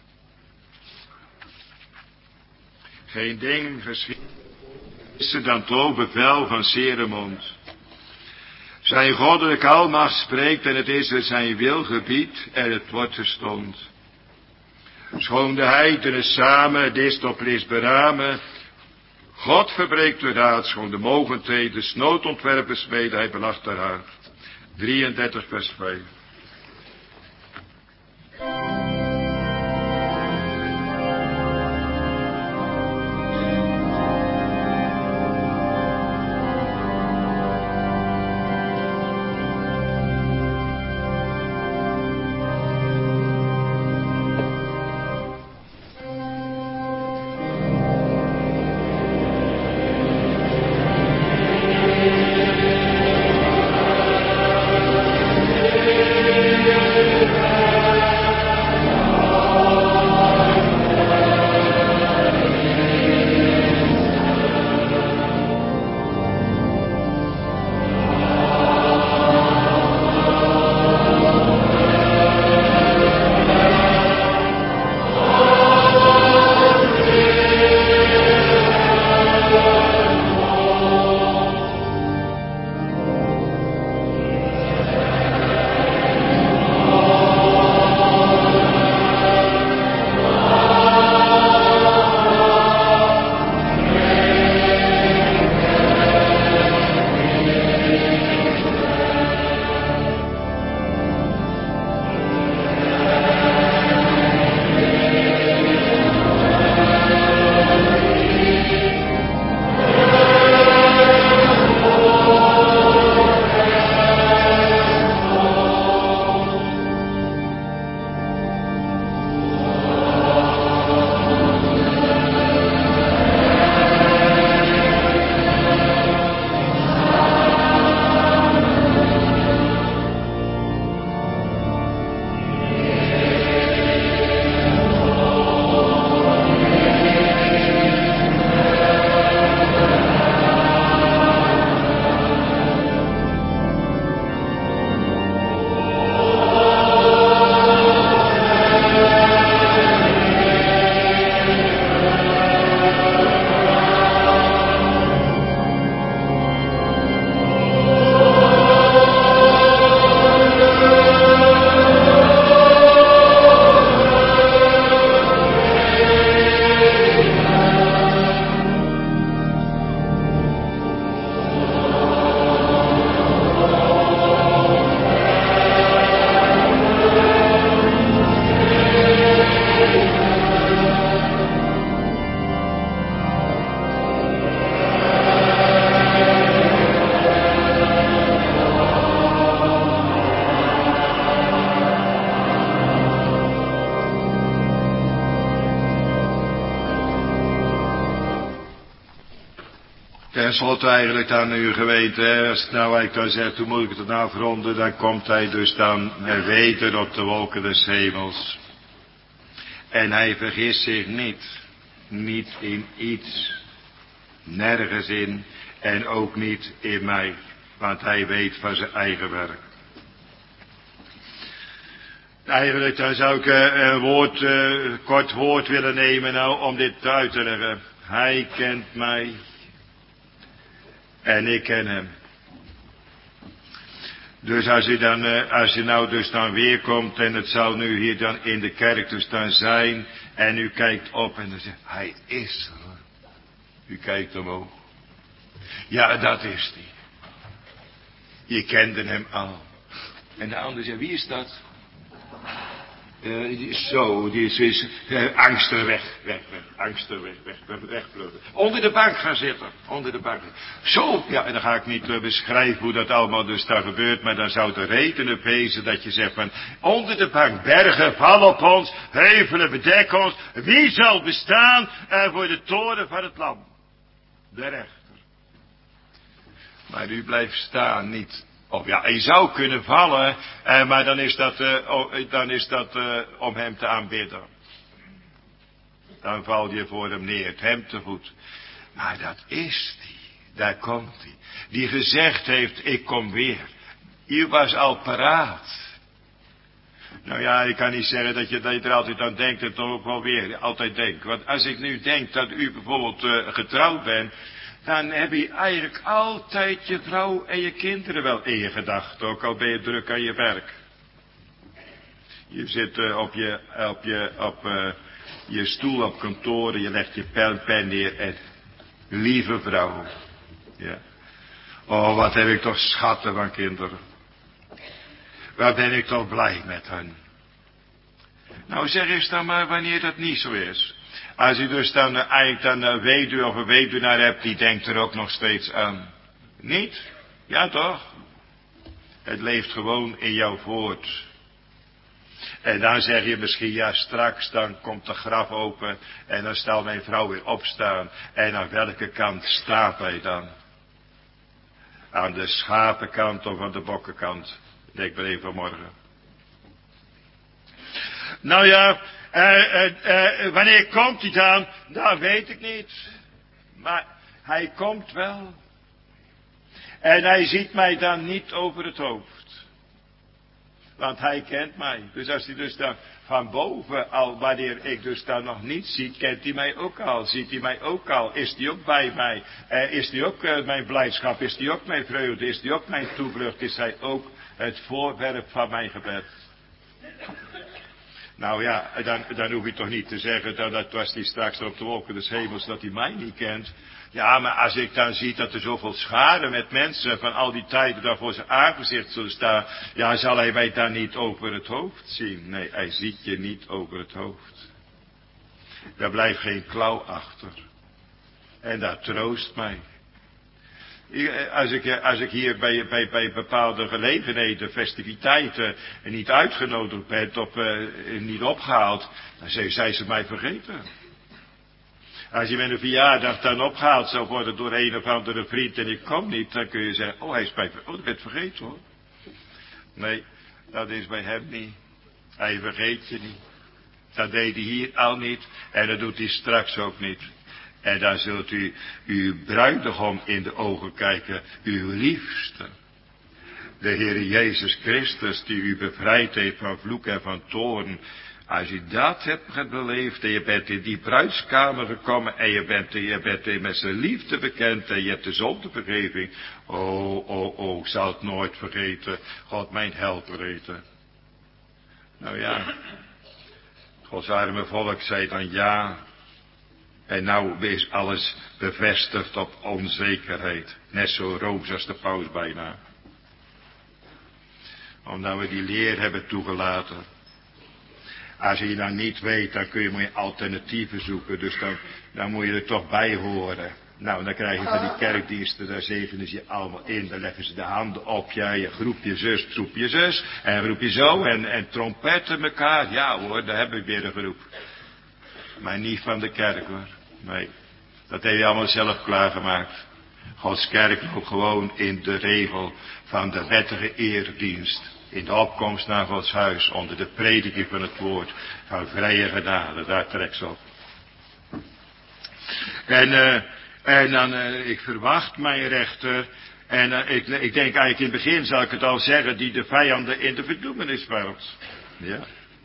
Geen ding geschiet is er dan toch bevel van zere mond. Zijn goddelijke almacht spreekt en het is er zijn wil gebied en het wordt verstond. Schoon de heidenen samen het is tot plicht beramen. God verbreekt de raad, schoon de mogendheden snoodontwerpers mede, hij belacht haar hart. drieëndertig vers vijf. Ten slotte eigenlijk dan uw geweten, hè, als het nou eigenlijk dan zegt, hoe moet ik het nou afronden, dan komt hij dus dan weder op de wolken des hemels. En hij vergist zich niet, niet in iets, nergens in en ook niet in mij, want hij weet van zijn eigen werk. Eigenlijk dan zou ik een woord, een kort woord willen nemen nou om dit uit te leggen. Hij kent mij. En ik ken hem. Dus als je dan, als je nou dus dan weer komt en het zal nu hier dan in de kerk dus dan zijn, En u kijkt op en dan zegt, hij is er. U kijkt omhoog. Ja, dat is hij. Je kende hem al. En de ander zegt, wie is dat? Uh, die is zo, die is, is uh, angstig weg, weg, weg, angstig weg, weg, weg, wegvluchten. Onder de bank gaan zitten, onder de bank. Zo, ja, en dan ga ik niet uh, beschrijven hoe dat allemaal dus daar gebeurt, maar dan zou de reden wezen dat je zegt van, onder de bank, bergen vallen op ons, heuvelen bedekken ons, wie zal bestaan uh, voor de toren van het lam? De rechter. Maar u blijft staan, niet. Of ja, hij zou kunnen vallen, eh, maar dan is dat, uh, oh, dan is dat uh, om hem te aanbidden. Dan val je voor hem neer, het hem te voet. Maar dat is die, daar komt hij. Die gezegd heeft, ik kom weer. U was al paraat. Nou ja, ik kan niet zeggen dat je, dat je er altijd aan denkt en toch ook wel weer altijd denkt. Want als ik nu denk dat u bijvoorbeeld uh, getrouwd bent, dan heb je eigenlijk altijd je vrouw en je kinderen wel in je gedachten, ook al ben je druk aan je werk. Je zit uh, op, je, op, je, op uh, je stoel op kantoor en je legt je pen, pen neer en lieve vrouw. Ja. Oh, wat heb ik toch schatten van kinderen. Waar ben ik toch blij met hen. Nou zeg eens dan maar wanneer dat niet zo is. Als u dus dan uh, eigenlijk dan een weduwe of een weduwnaar hebt, die denkt er ook nog steeds aan. Niet? Ja toch? Het leeft gewoon in jou voort. En dan zeg je misschien, ja straks dan komt de graf open en dan zal mijn vrouw weer opstaan. En aan welke kant staat hij dan? Aan de schapenkant of aan de bokkenkant? Denk maar even vanmorgen. Nou ja, uh, uh, uh, wanneer komt hij dan? Dat weet ik niet. Maar hij komt wel. En hij ziet mij dan niet over het hoofd. Want hij kent mij. Dus als hij dus dan van boven al, wanneer ik dus dan nog niet zie, kent hij mij ook al. Ziet hij mij ook al. Is hij ook bij mij. Uh, is hij ook uh, mijn blijdschap. Is hij ook mijn vreugde. Is hij ook mijn toevlucht. Is hij ook het voorwerp van mijn gebed. Nou ja, dan, dan hoef je toch niet te zeggen dat, dat was die straks op de wolken des hemels dat hij mij niet kent. Ja, maar als ik dan zie dat er zoveel schade met mensen van al die tijden daar voor zijn aangezicht zullen staan, ja, zal hij mij dan niet over het hoofd zien? Nee, hij ziet je niet over het hoofd. Daar blijft geen klauw achter. En dat troost mij. Als ik, als ik hier bij, bij, bij bepaalde gelegenheden, festiviteiten, niet uitgenodigd ben of uh, niet opgehaald, dan zijn ze mij vergeten. Als je met een verjaardag dan opgehaald zou worden door een of andere vriend en ik kom niet, dan kun je zeggen, oh hij is bij, oh dat werd vergeten hoor. Nee, dat is bij hem niet. Hij vergeet je niet. Dat deed hij hier al niet en dat doet hij straks ook niet. En dan zult u uw bruidegom in de ogen kijken, uw liefste. De Heer Jezus Christus die u bevrijd heeft van vloek en van toorn. Als u dat hebt beleefd en je bent in die bruidskamer gekomen en je bent, je bent met zijn liefde bekend en je hebt de zondevergeving. Oh, oh, oh, ik zal het nooit vergeten. God mijn helper eten. Nou ja, Gods arme volk zei dan ja. En nou is alles bevestigd op onzekerheid. Net zo roos als de paus bijna. Omdat we die leer hebben toegelaten. Als je dan niet weet, dan kun je maar alternatieven zoeken. Dus dan, dan moet je er toch bij horen. Nou, dan krijg je van die kerkdiensten, daar zegenen ze je allemaal in. Dan leggen ze de handen op je, je groep je zus, groep je zus. En groep je zo, en, en trompetten elkaar. Ja hoor, daar heb ik weer een groep. Maar niet van de kerk hoor. Nee, dat heb je allemaal zelf klaargemaakt. Gods kerk loopt gewoon in de regel van de wettige eredienst. In de opkomst naar Gods huis, onder de prediking van het woord, van vrije genade, daar trekt ze op. En, uh, en dan, uh, ik verwacht mijn rechter, en uh, ik, ik denk eigenlijk in het begin zal ik het al zeggen, die de vijanden in de verdoemenis werpt. Ja.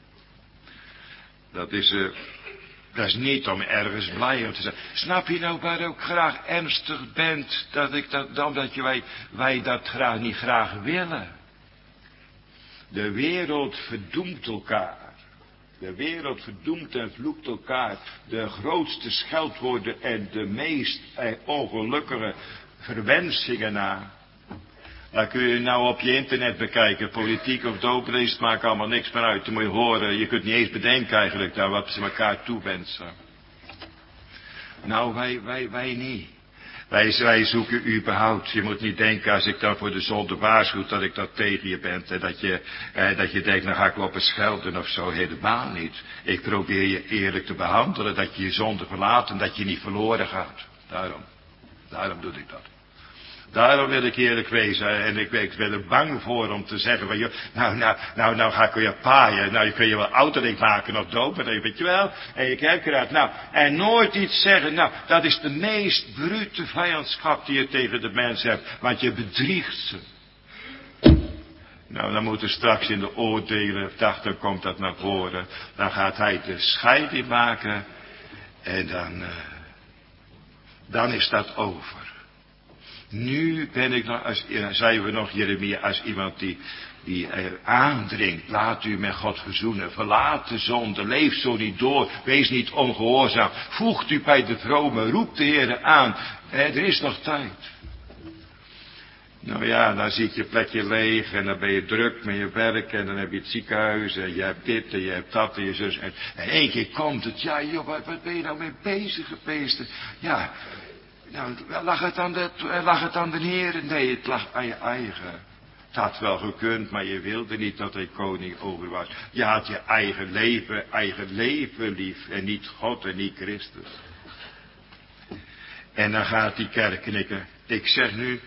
Dat is, uh, dat is niet om ergens blij om te zijn. Snap je nou waar ik graag ernstig bent, dat ik dat, omdat je wij, wij dat graag niet graag willen. De wereld verdoemt elkaar. De wereld verdoemt en vloekt elkaar. De grootste scheldwoorden en de meest eh, ongelukkige verwensingen na. Dat kun je nou op je internet bekijken. Politiek of dooplees maakt allemaal niks meer uit. Dan moet je horen. Je kunt niet eens bedenken eigenlijk daar wat ze elkaar toewensen. Nou, wij, wij, wij niet. Wij, wij zoeken u behoud. Je moet niet denken als ik dan voor de zonde waarschuw dat ik dat tegen je ben. En dat je, eh, dat je denkt, nou ga ik lopen schelden of zo. Helemaal niet. Ik probeer je eerlijk te behandelen. Dat je je zonde verlaat en dat je niet verloren gaat. Daarom. Daarom doe ik dat. Daarom wil ik eerlijk wezen. En ik, ik ben er bang voor om te zeggen van, joh, nou, nou, nou, nou ga ik je paaien. Nou, je kun je wel ouderling maken of dopen, weet je wel. En je kijkt eruit. Nou, en nooit iets zeggen. Nou, dat is de meest brute vijandschap die je tegen de mens hebt. Want je bedriegt ze. Nou, dan moet er straks in de oordelen, dacht, dan komt dat naar voren. Dan gaat hij de scheiding maken. En dan, uh, dan is dat over. Nu ben ik nog, als, zeiden we nog Jeremia, als iemand die, die er aandringt. Laat u met God verzoenen. Verlaat de zonde. Leef zo niet door. Wees niet ongehoorzaam. Voegt u bij de vrome. Roep de Heer aan. Eh, er is nog tijd. Nou ja, dan zit je plekje leeg en dan ben je druk met je werk en dan heb je het ziekenhuis en je hebt dit en je hebt dat en je zus. En, en één keer komt het. Ja joh, wat, wat ben je nou mee bezig geweest? Ja. Nou, lag het aan de, lag het aan de Heer? Nee, het lag aan je eigen. Het had wel gekund, maar je wilde niet dat hij koning over was. Je had je eigen leven, eigen leven lief. En niet God en niet Christus. En dan gaat die kerk knikken. Ik zeg nu,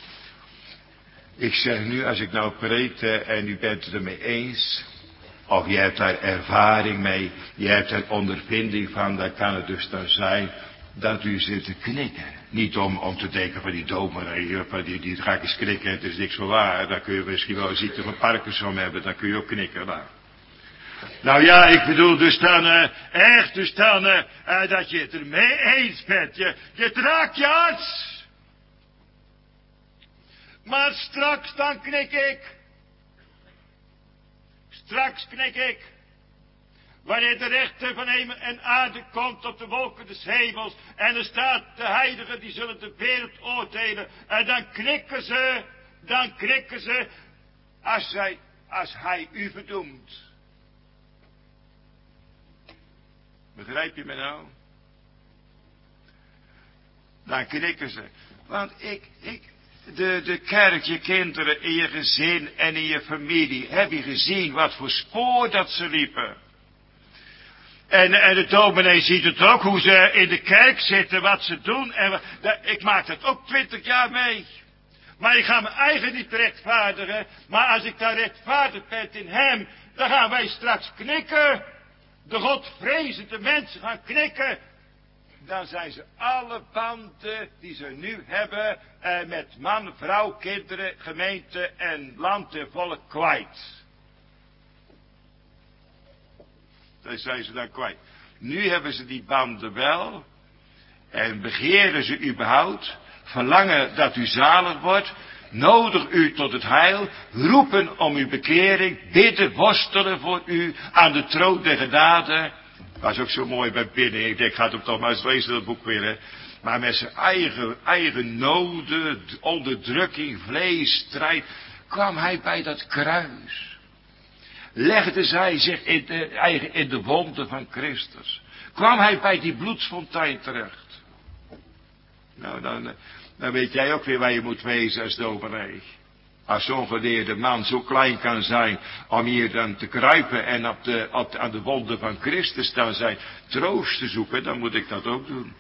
ik zeg nu, als ik nou preek en u bent het ermee eens. Of je hebt daar ervaring mee. Je hebt er ondervinding van, dan kan het dus dan zijn. Dat u zit te knikken. Niet om, om te denken van die dominee, van die, die ga ik eens knikken, het is niks van waar. Dan kun je misschien wel een ziekte van Parkinson hebben, dan kun je ook knikken. Nou, nou ja, ik bedoel dus dan, uh, echt dus dan, uh, uh, dat je het ermee eens bent. Je, je draagt je arts. Maar straks dan knik ik. Straks knik ik. Wanneer de rechter van hemel en aarde komt op de wolken des hemels. En er staat de heiligen die zullen de wereld oordelen. En dan knikken ze. Dan knikken ze. Als, zij, als hij u verdoemt. Begrijp je me nou? Dan knikken ze. Want ik, ik, de, de kerk, je kinderen in je gezin en in je familie. Heb je gezien wat voor spoor dat ze liepen? En, en de dominee ziet het ook, hoe ze in de kerk zitten, wat ze doen. En de, ik maak dat ook twintig jaar mee. Maar ik ga mijn eigen niet rechtvaardigen. Maar als ik daar rechtvaardig ben in hem, dan gaan wij straks knikken. De godvrezende mensen gaan knikken. Dan zijn ze alle banden die ze nu hebben, eh, met man, vrouw, kinderen, gemeente en land en volk kwijt. Dan zijn ze dan kwijt. Nu hebben ze die banden wel. En begeren ze überhaupt. Verlangen dat u zalig wordt. Nodig u tot het heil. Roepen om uw bekering. Bidden, worstelen voor u. Aan de troon der genade. Was ook zo mooi bij binnen. Ik denk, ik ga het toch maar eens lezen, dat boek weer. Hè. Maar met zijn eigen, eigen noden, onderdrukking, vlees, strijd. Kwam hij bij dat kruis. Legde zij zich in de, eigen, in de wonden van Christus. Kwam hij bij die bloedsfontein terecht. Nou, dan, dan weet jij ook weer waar je moet wezen als dominee. Als zo'n geleerde man zo klein kan zijn om hier dan te kruipen en op de, op de, aan de wonden van Christus dan zijn troost te zoeken, dan moet ik dat ook doen.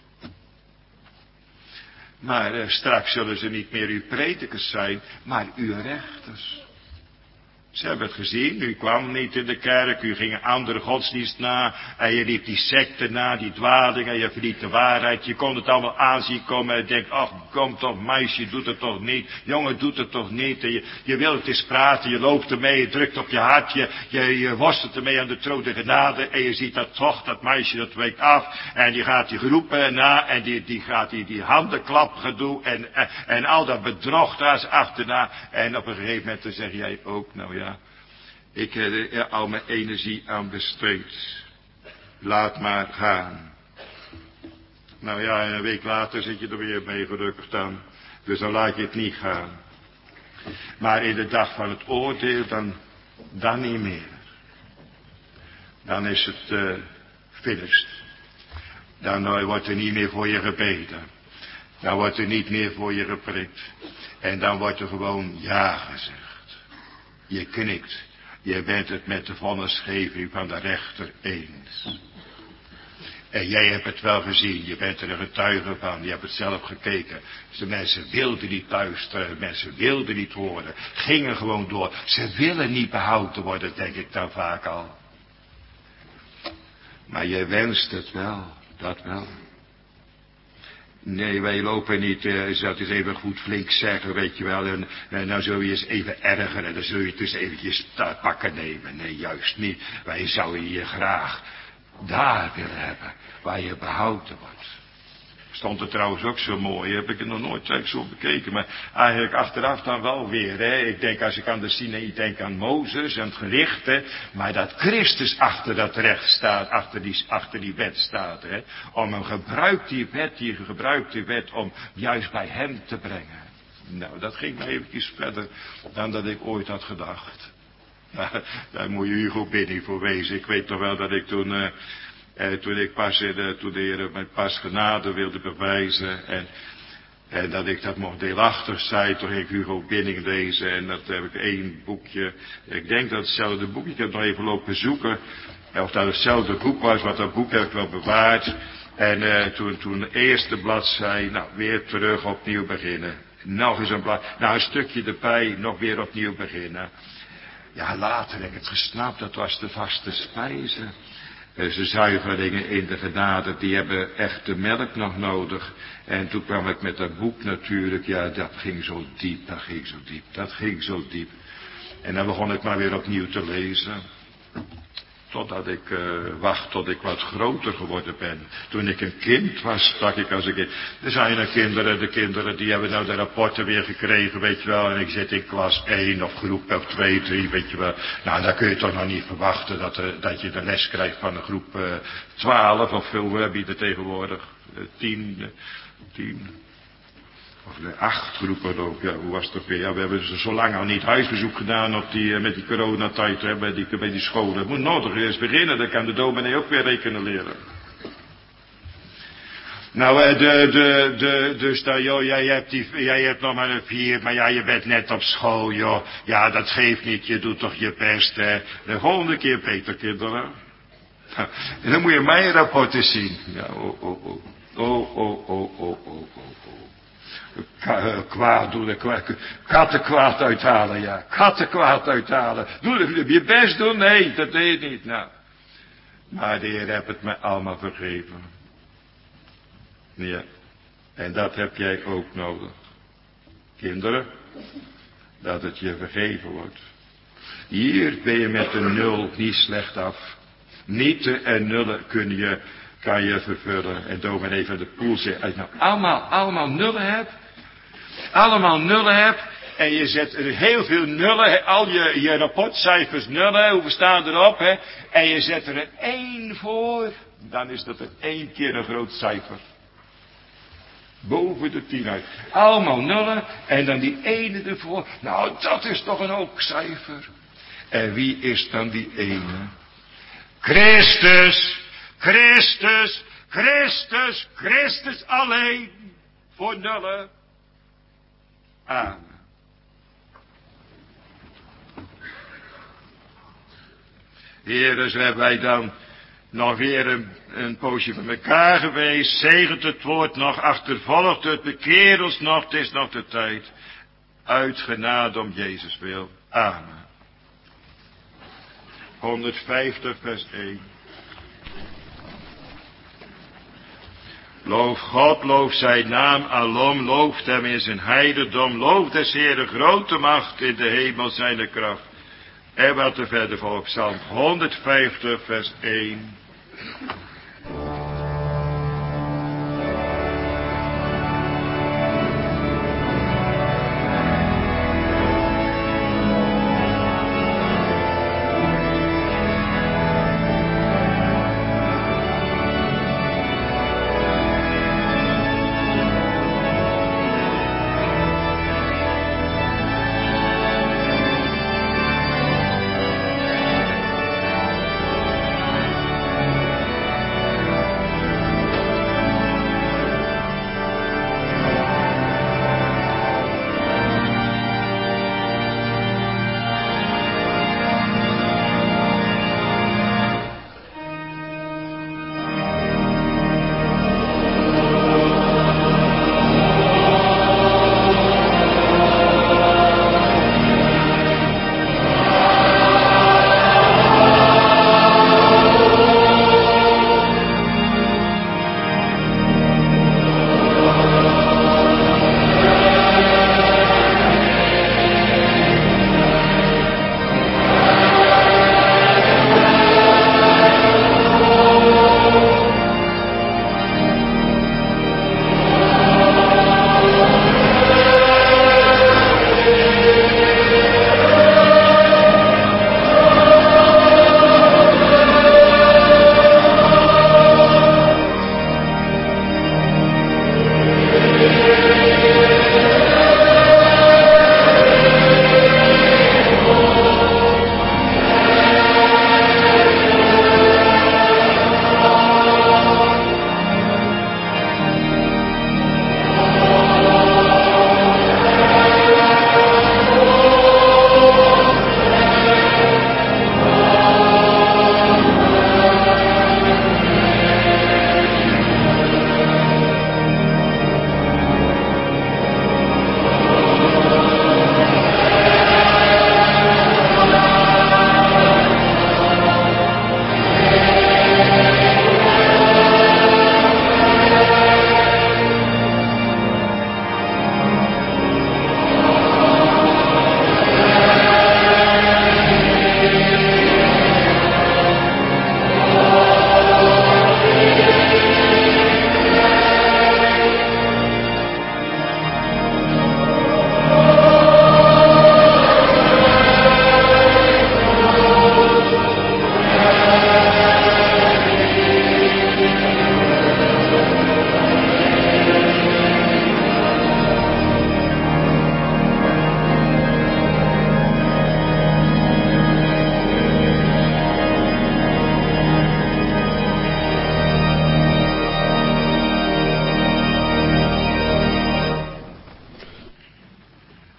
Maar eh, straks zullen ze niet meer uw predikers zijn, maar uw rechters. Ze hebben het gezien, u kwam niet in de kerk, u ging een andere godsdienst na, en je liep die secte na, die dwaling, en je verliet de waarheid, je kon het allemaal aanzien komen en je denkt, ach, kom toch meisje, doet het toch niet, jongen, doet het toch niet, en je, je wilt het eens praten, je loopt ermee, je drukt op je hart, je, je, je worstelt ermee aan de troon der genade, en je ziet dat toch, dat meisje, dat wijkt af, en die gaat die groepen na, en die, die gaat die, die handenklap gedoe, en, en, en al dat bedrog daar is achterna, en op een gegeven moment dan zeg jij ook, nou ja, Ik heb er al mijn energie aan besteed. Laat maar gaan. Nou ja, en een week later zit je er weer mee gelukkig dan. Dus dan laat je het niet gaan. Maar in de dag van het oordeel, dan, dan niet meer. Dan is het uh, finished. Dan uh, wordt er niet meer voor je gebeden. Dan wordt er niet meer voor je geprikt. En dan wordt er gewoon ja gezegd. Je knikt. Je bent het met de vonnisgeving van de rechter eens. En jij hebt het wel gezien, je bent er een getuige van, je hebt het zelf gekeken. Dus de mensen wilden niet luisteren, mensen wilden niet horen, gingen gewoon door. Ze willen niet behouden worden, denk ik dan vaak al. Maar je wenst het wel, dat wel. Nee, wij lopen niet, uh, dat is even goed flink zeggen, weet je wel. En, en dan zul je eens even ergeren, en dan zul je het eens eventjes te pakken nemen. Nee, juist niet. Wij zouden je graag daar willen hebben, waar je behouden wordt. Stond er trouwens ook zo mooi, heb ik het nog nooit zo bekeken, maar eigenlijk achteraf dan wel weer, hè. Ik denk, als ik aan de Sinaï denk aan Mozes en het gericht, hè, maar dat Christus achter dat recht staat, achter die, achter die wet staat, hè. Om hem gebruikt die wet, die gebruikt die wet om juist bij hem te brengen. Nou, dat ging maar eventjes verder dan dat ik ooit had gedacht. Nou, daar moet je Hugo Binning voor wezen. Ik weet toch wel dat ik toen, uh, eh, toen ik pas, uh, toen de Heer mijn pas genade wilde bewijzen en, en dat ik dat mocht deelachtig zijn, toen ging ik Hugo Binning lezen en dat heb ik één boekje, ik denk dat hetzelfde boekje, ik heb het nog even lopen zoeken, of dat hetzelfde boek was, want dat boek heb ik wel bewaard. En uh, toen, toen de eerste bladzij, nou weer terug opnieuw beginnen. Nog eens een blad, nou een stukje erbij, nog weer opnieuw beginnen. Ja, later heb ik het gesnapt, dat was de vaste spijze. Dus de zuigelingen in de genade, die hebben echte melk nog nodig. En toen kwam ik met dat boek natuurlijk, ja, dat ging zo diep, dat ging zo diep, dat ging zo diep. En dan begon ik maar weer opnieuw te lezen. Totdat ik uh, wacht tot ik wat groter geworden ben. Toen ik een kind was, sprak ik als een kind. Er zijn er kinderen, de kinderen die hebben nou de rapporten weer gekregen, weet je wel. En ik zit in klas één of groep of twee, drie, weet je wel. Nou, dan kun je toch nog niet verwachten dat, uh, dat je de les krijgt van een groep uh, twaalf of veel heb je er tegenwoordig. Uh, tien, uh, tien. Of de acht groepen ook, ja, hoe was dat weer? Ja, we hebben zo lang al niet huisbezoek gedaan op die, met die coronatijd, hè, bij die, bij die scholen. Het moet nodig eerst beginnen, dan kan de dominee ook weer rekenen leren. Nou, de, de, de, dus dan, joh, jij hebt, die, jij hebt nog maar een vier, maar ja, je bent net op school, joh. Ja, dat geeft niet, je doet toch je best, hè. De volgende keer beter, kinderen. En dan moet je mijn rapporten zien. Ja, oh, oh, oh. Oh, oh, oh, oh, oh, oh. Kwaad doen, katten kwaad uithalen, ja. Katten kwaad uithalen. Doe je best doen? Nee, dat deed je niet. Nou. Maar de Heer heeft het mij allemaal vergeven. Ja. En dat heb jij ook nodig. Kinderen. Dat het je vergeven wordt. Hier ben je met een nul niet slecht af. Nieten en nullen kun je, kan je vervullen. En dominee van de Poel zegt, als je nou allemaal, allemaal nullen hebt. Allemaal nullen hebt. En je zet er heel veel nullen. Al je, je rapportcijfers nullen. Hoeveel staan erop? Hè? En je zet er een één voor. Dan is dat er één keer een groot cijfer. Boven de tien uit. Allemaal nullen. En dan die ene ervoor. Nou, dat is toch een hoog cijfer. En wie is dan die ene? Christus. Christus. Christus. Christus alleen. Voor nullen. Amen. Heer, dus hebben wij dan nog weer een, een poosje van elkaar geweest. Zegent het woord nog, achtervolgt het, bekeer ons nog, het is nog de tijd. Uit genade om Jezus wil. Amen. honderdvijftig vers één. Loof God, loof zijn naam alom, looft hem in zijn heidendom, loof des Heeren grote macht in de hemel zijn kracht. En wat er verder volgt, Psalm honderdvijftig vers één.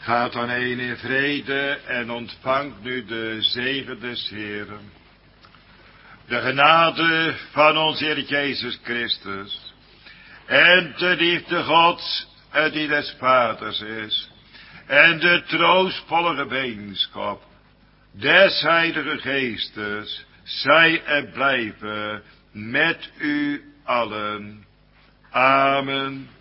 Gaat dan heen in vrede en ontvangt nu de zegen des Heeren. De genade van onze Heer Jezus Christus en de liefde Gods en die des Vaders is en de troostvolle gemeenschap des Heilige Geestes zij en blijven met u allen. Amen.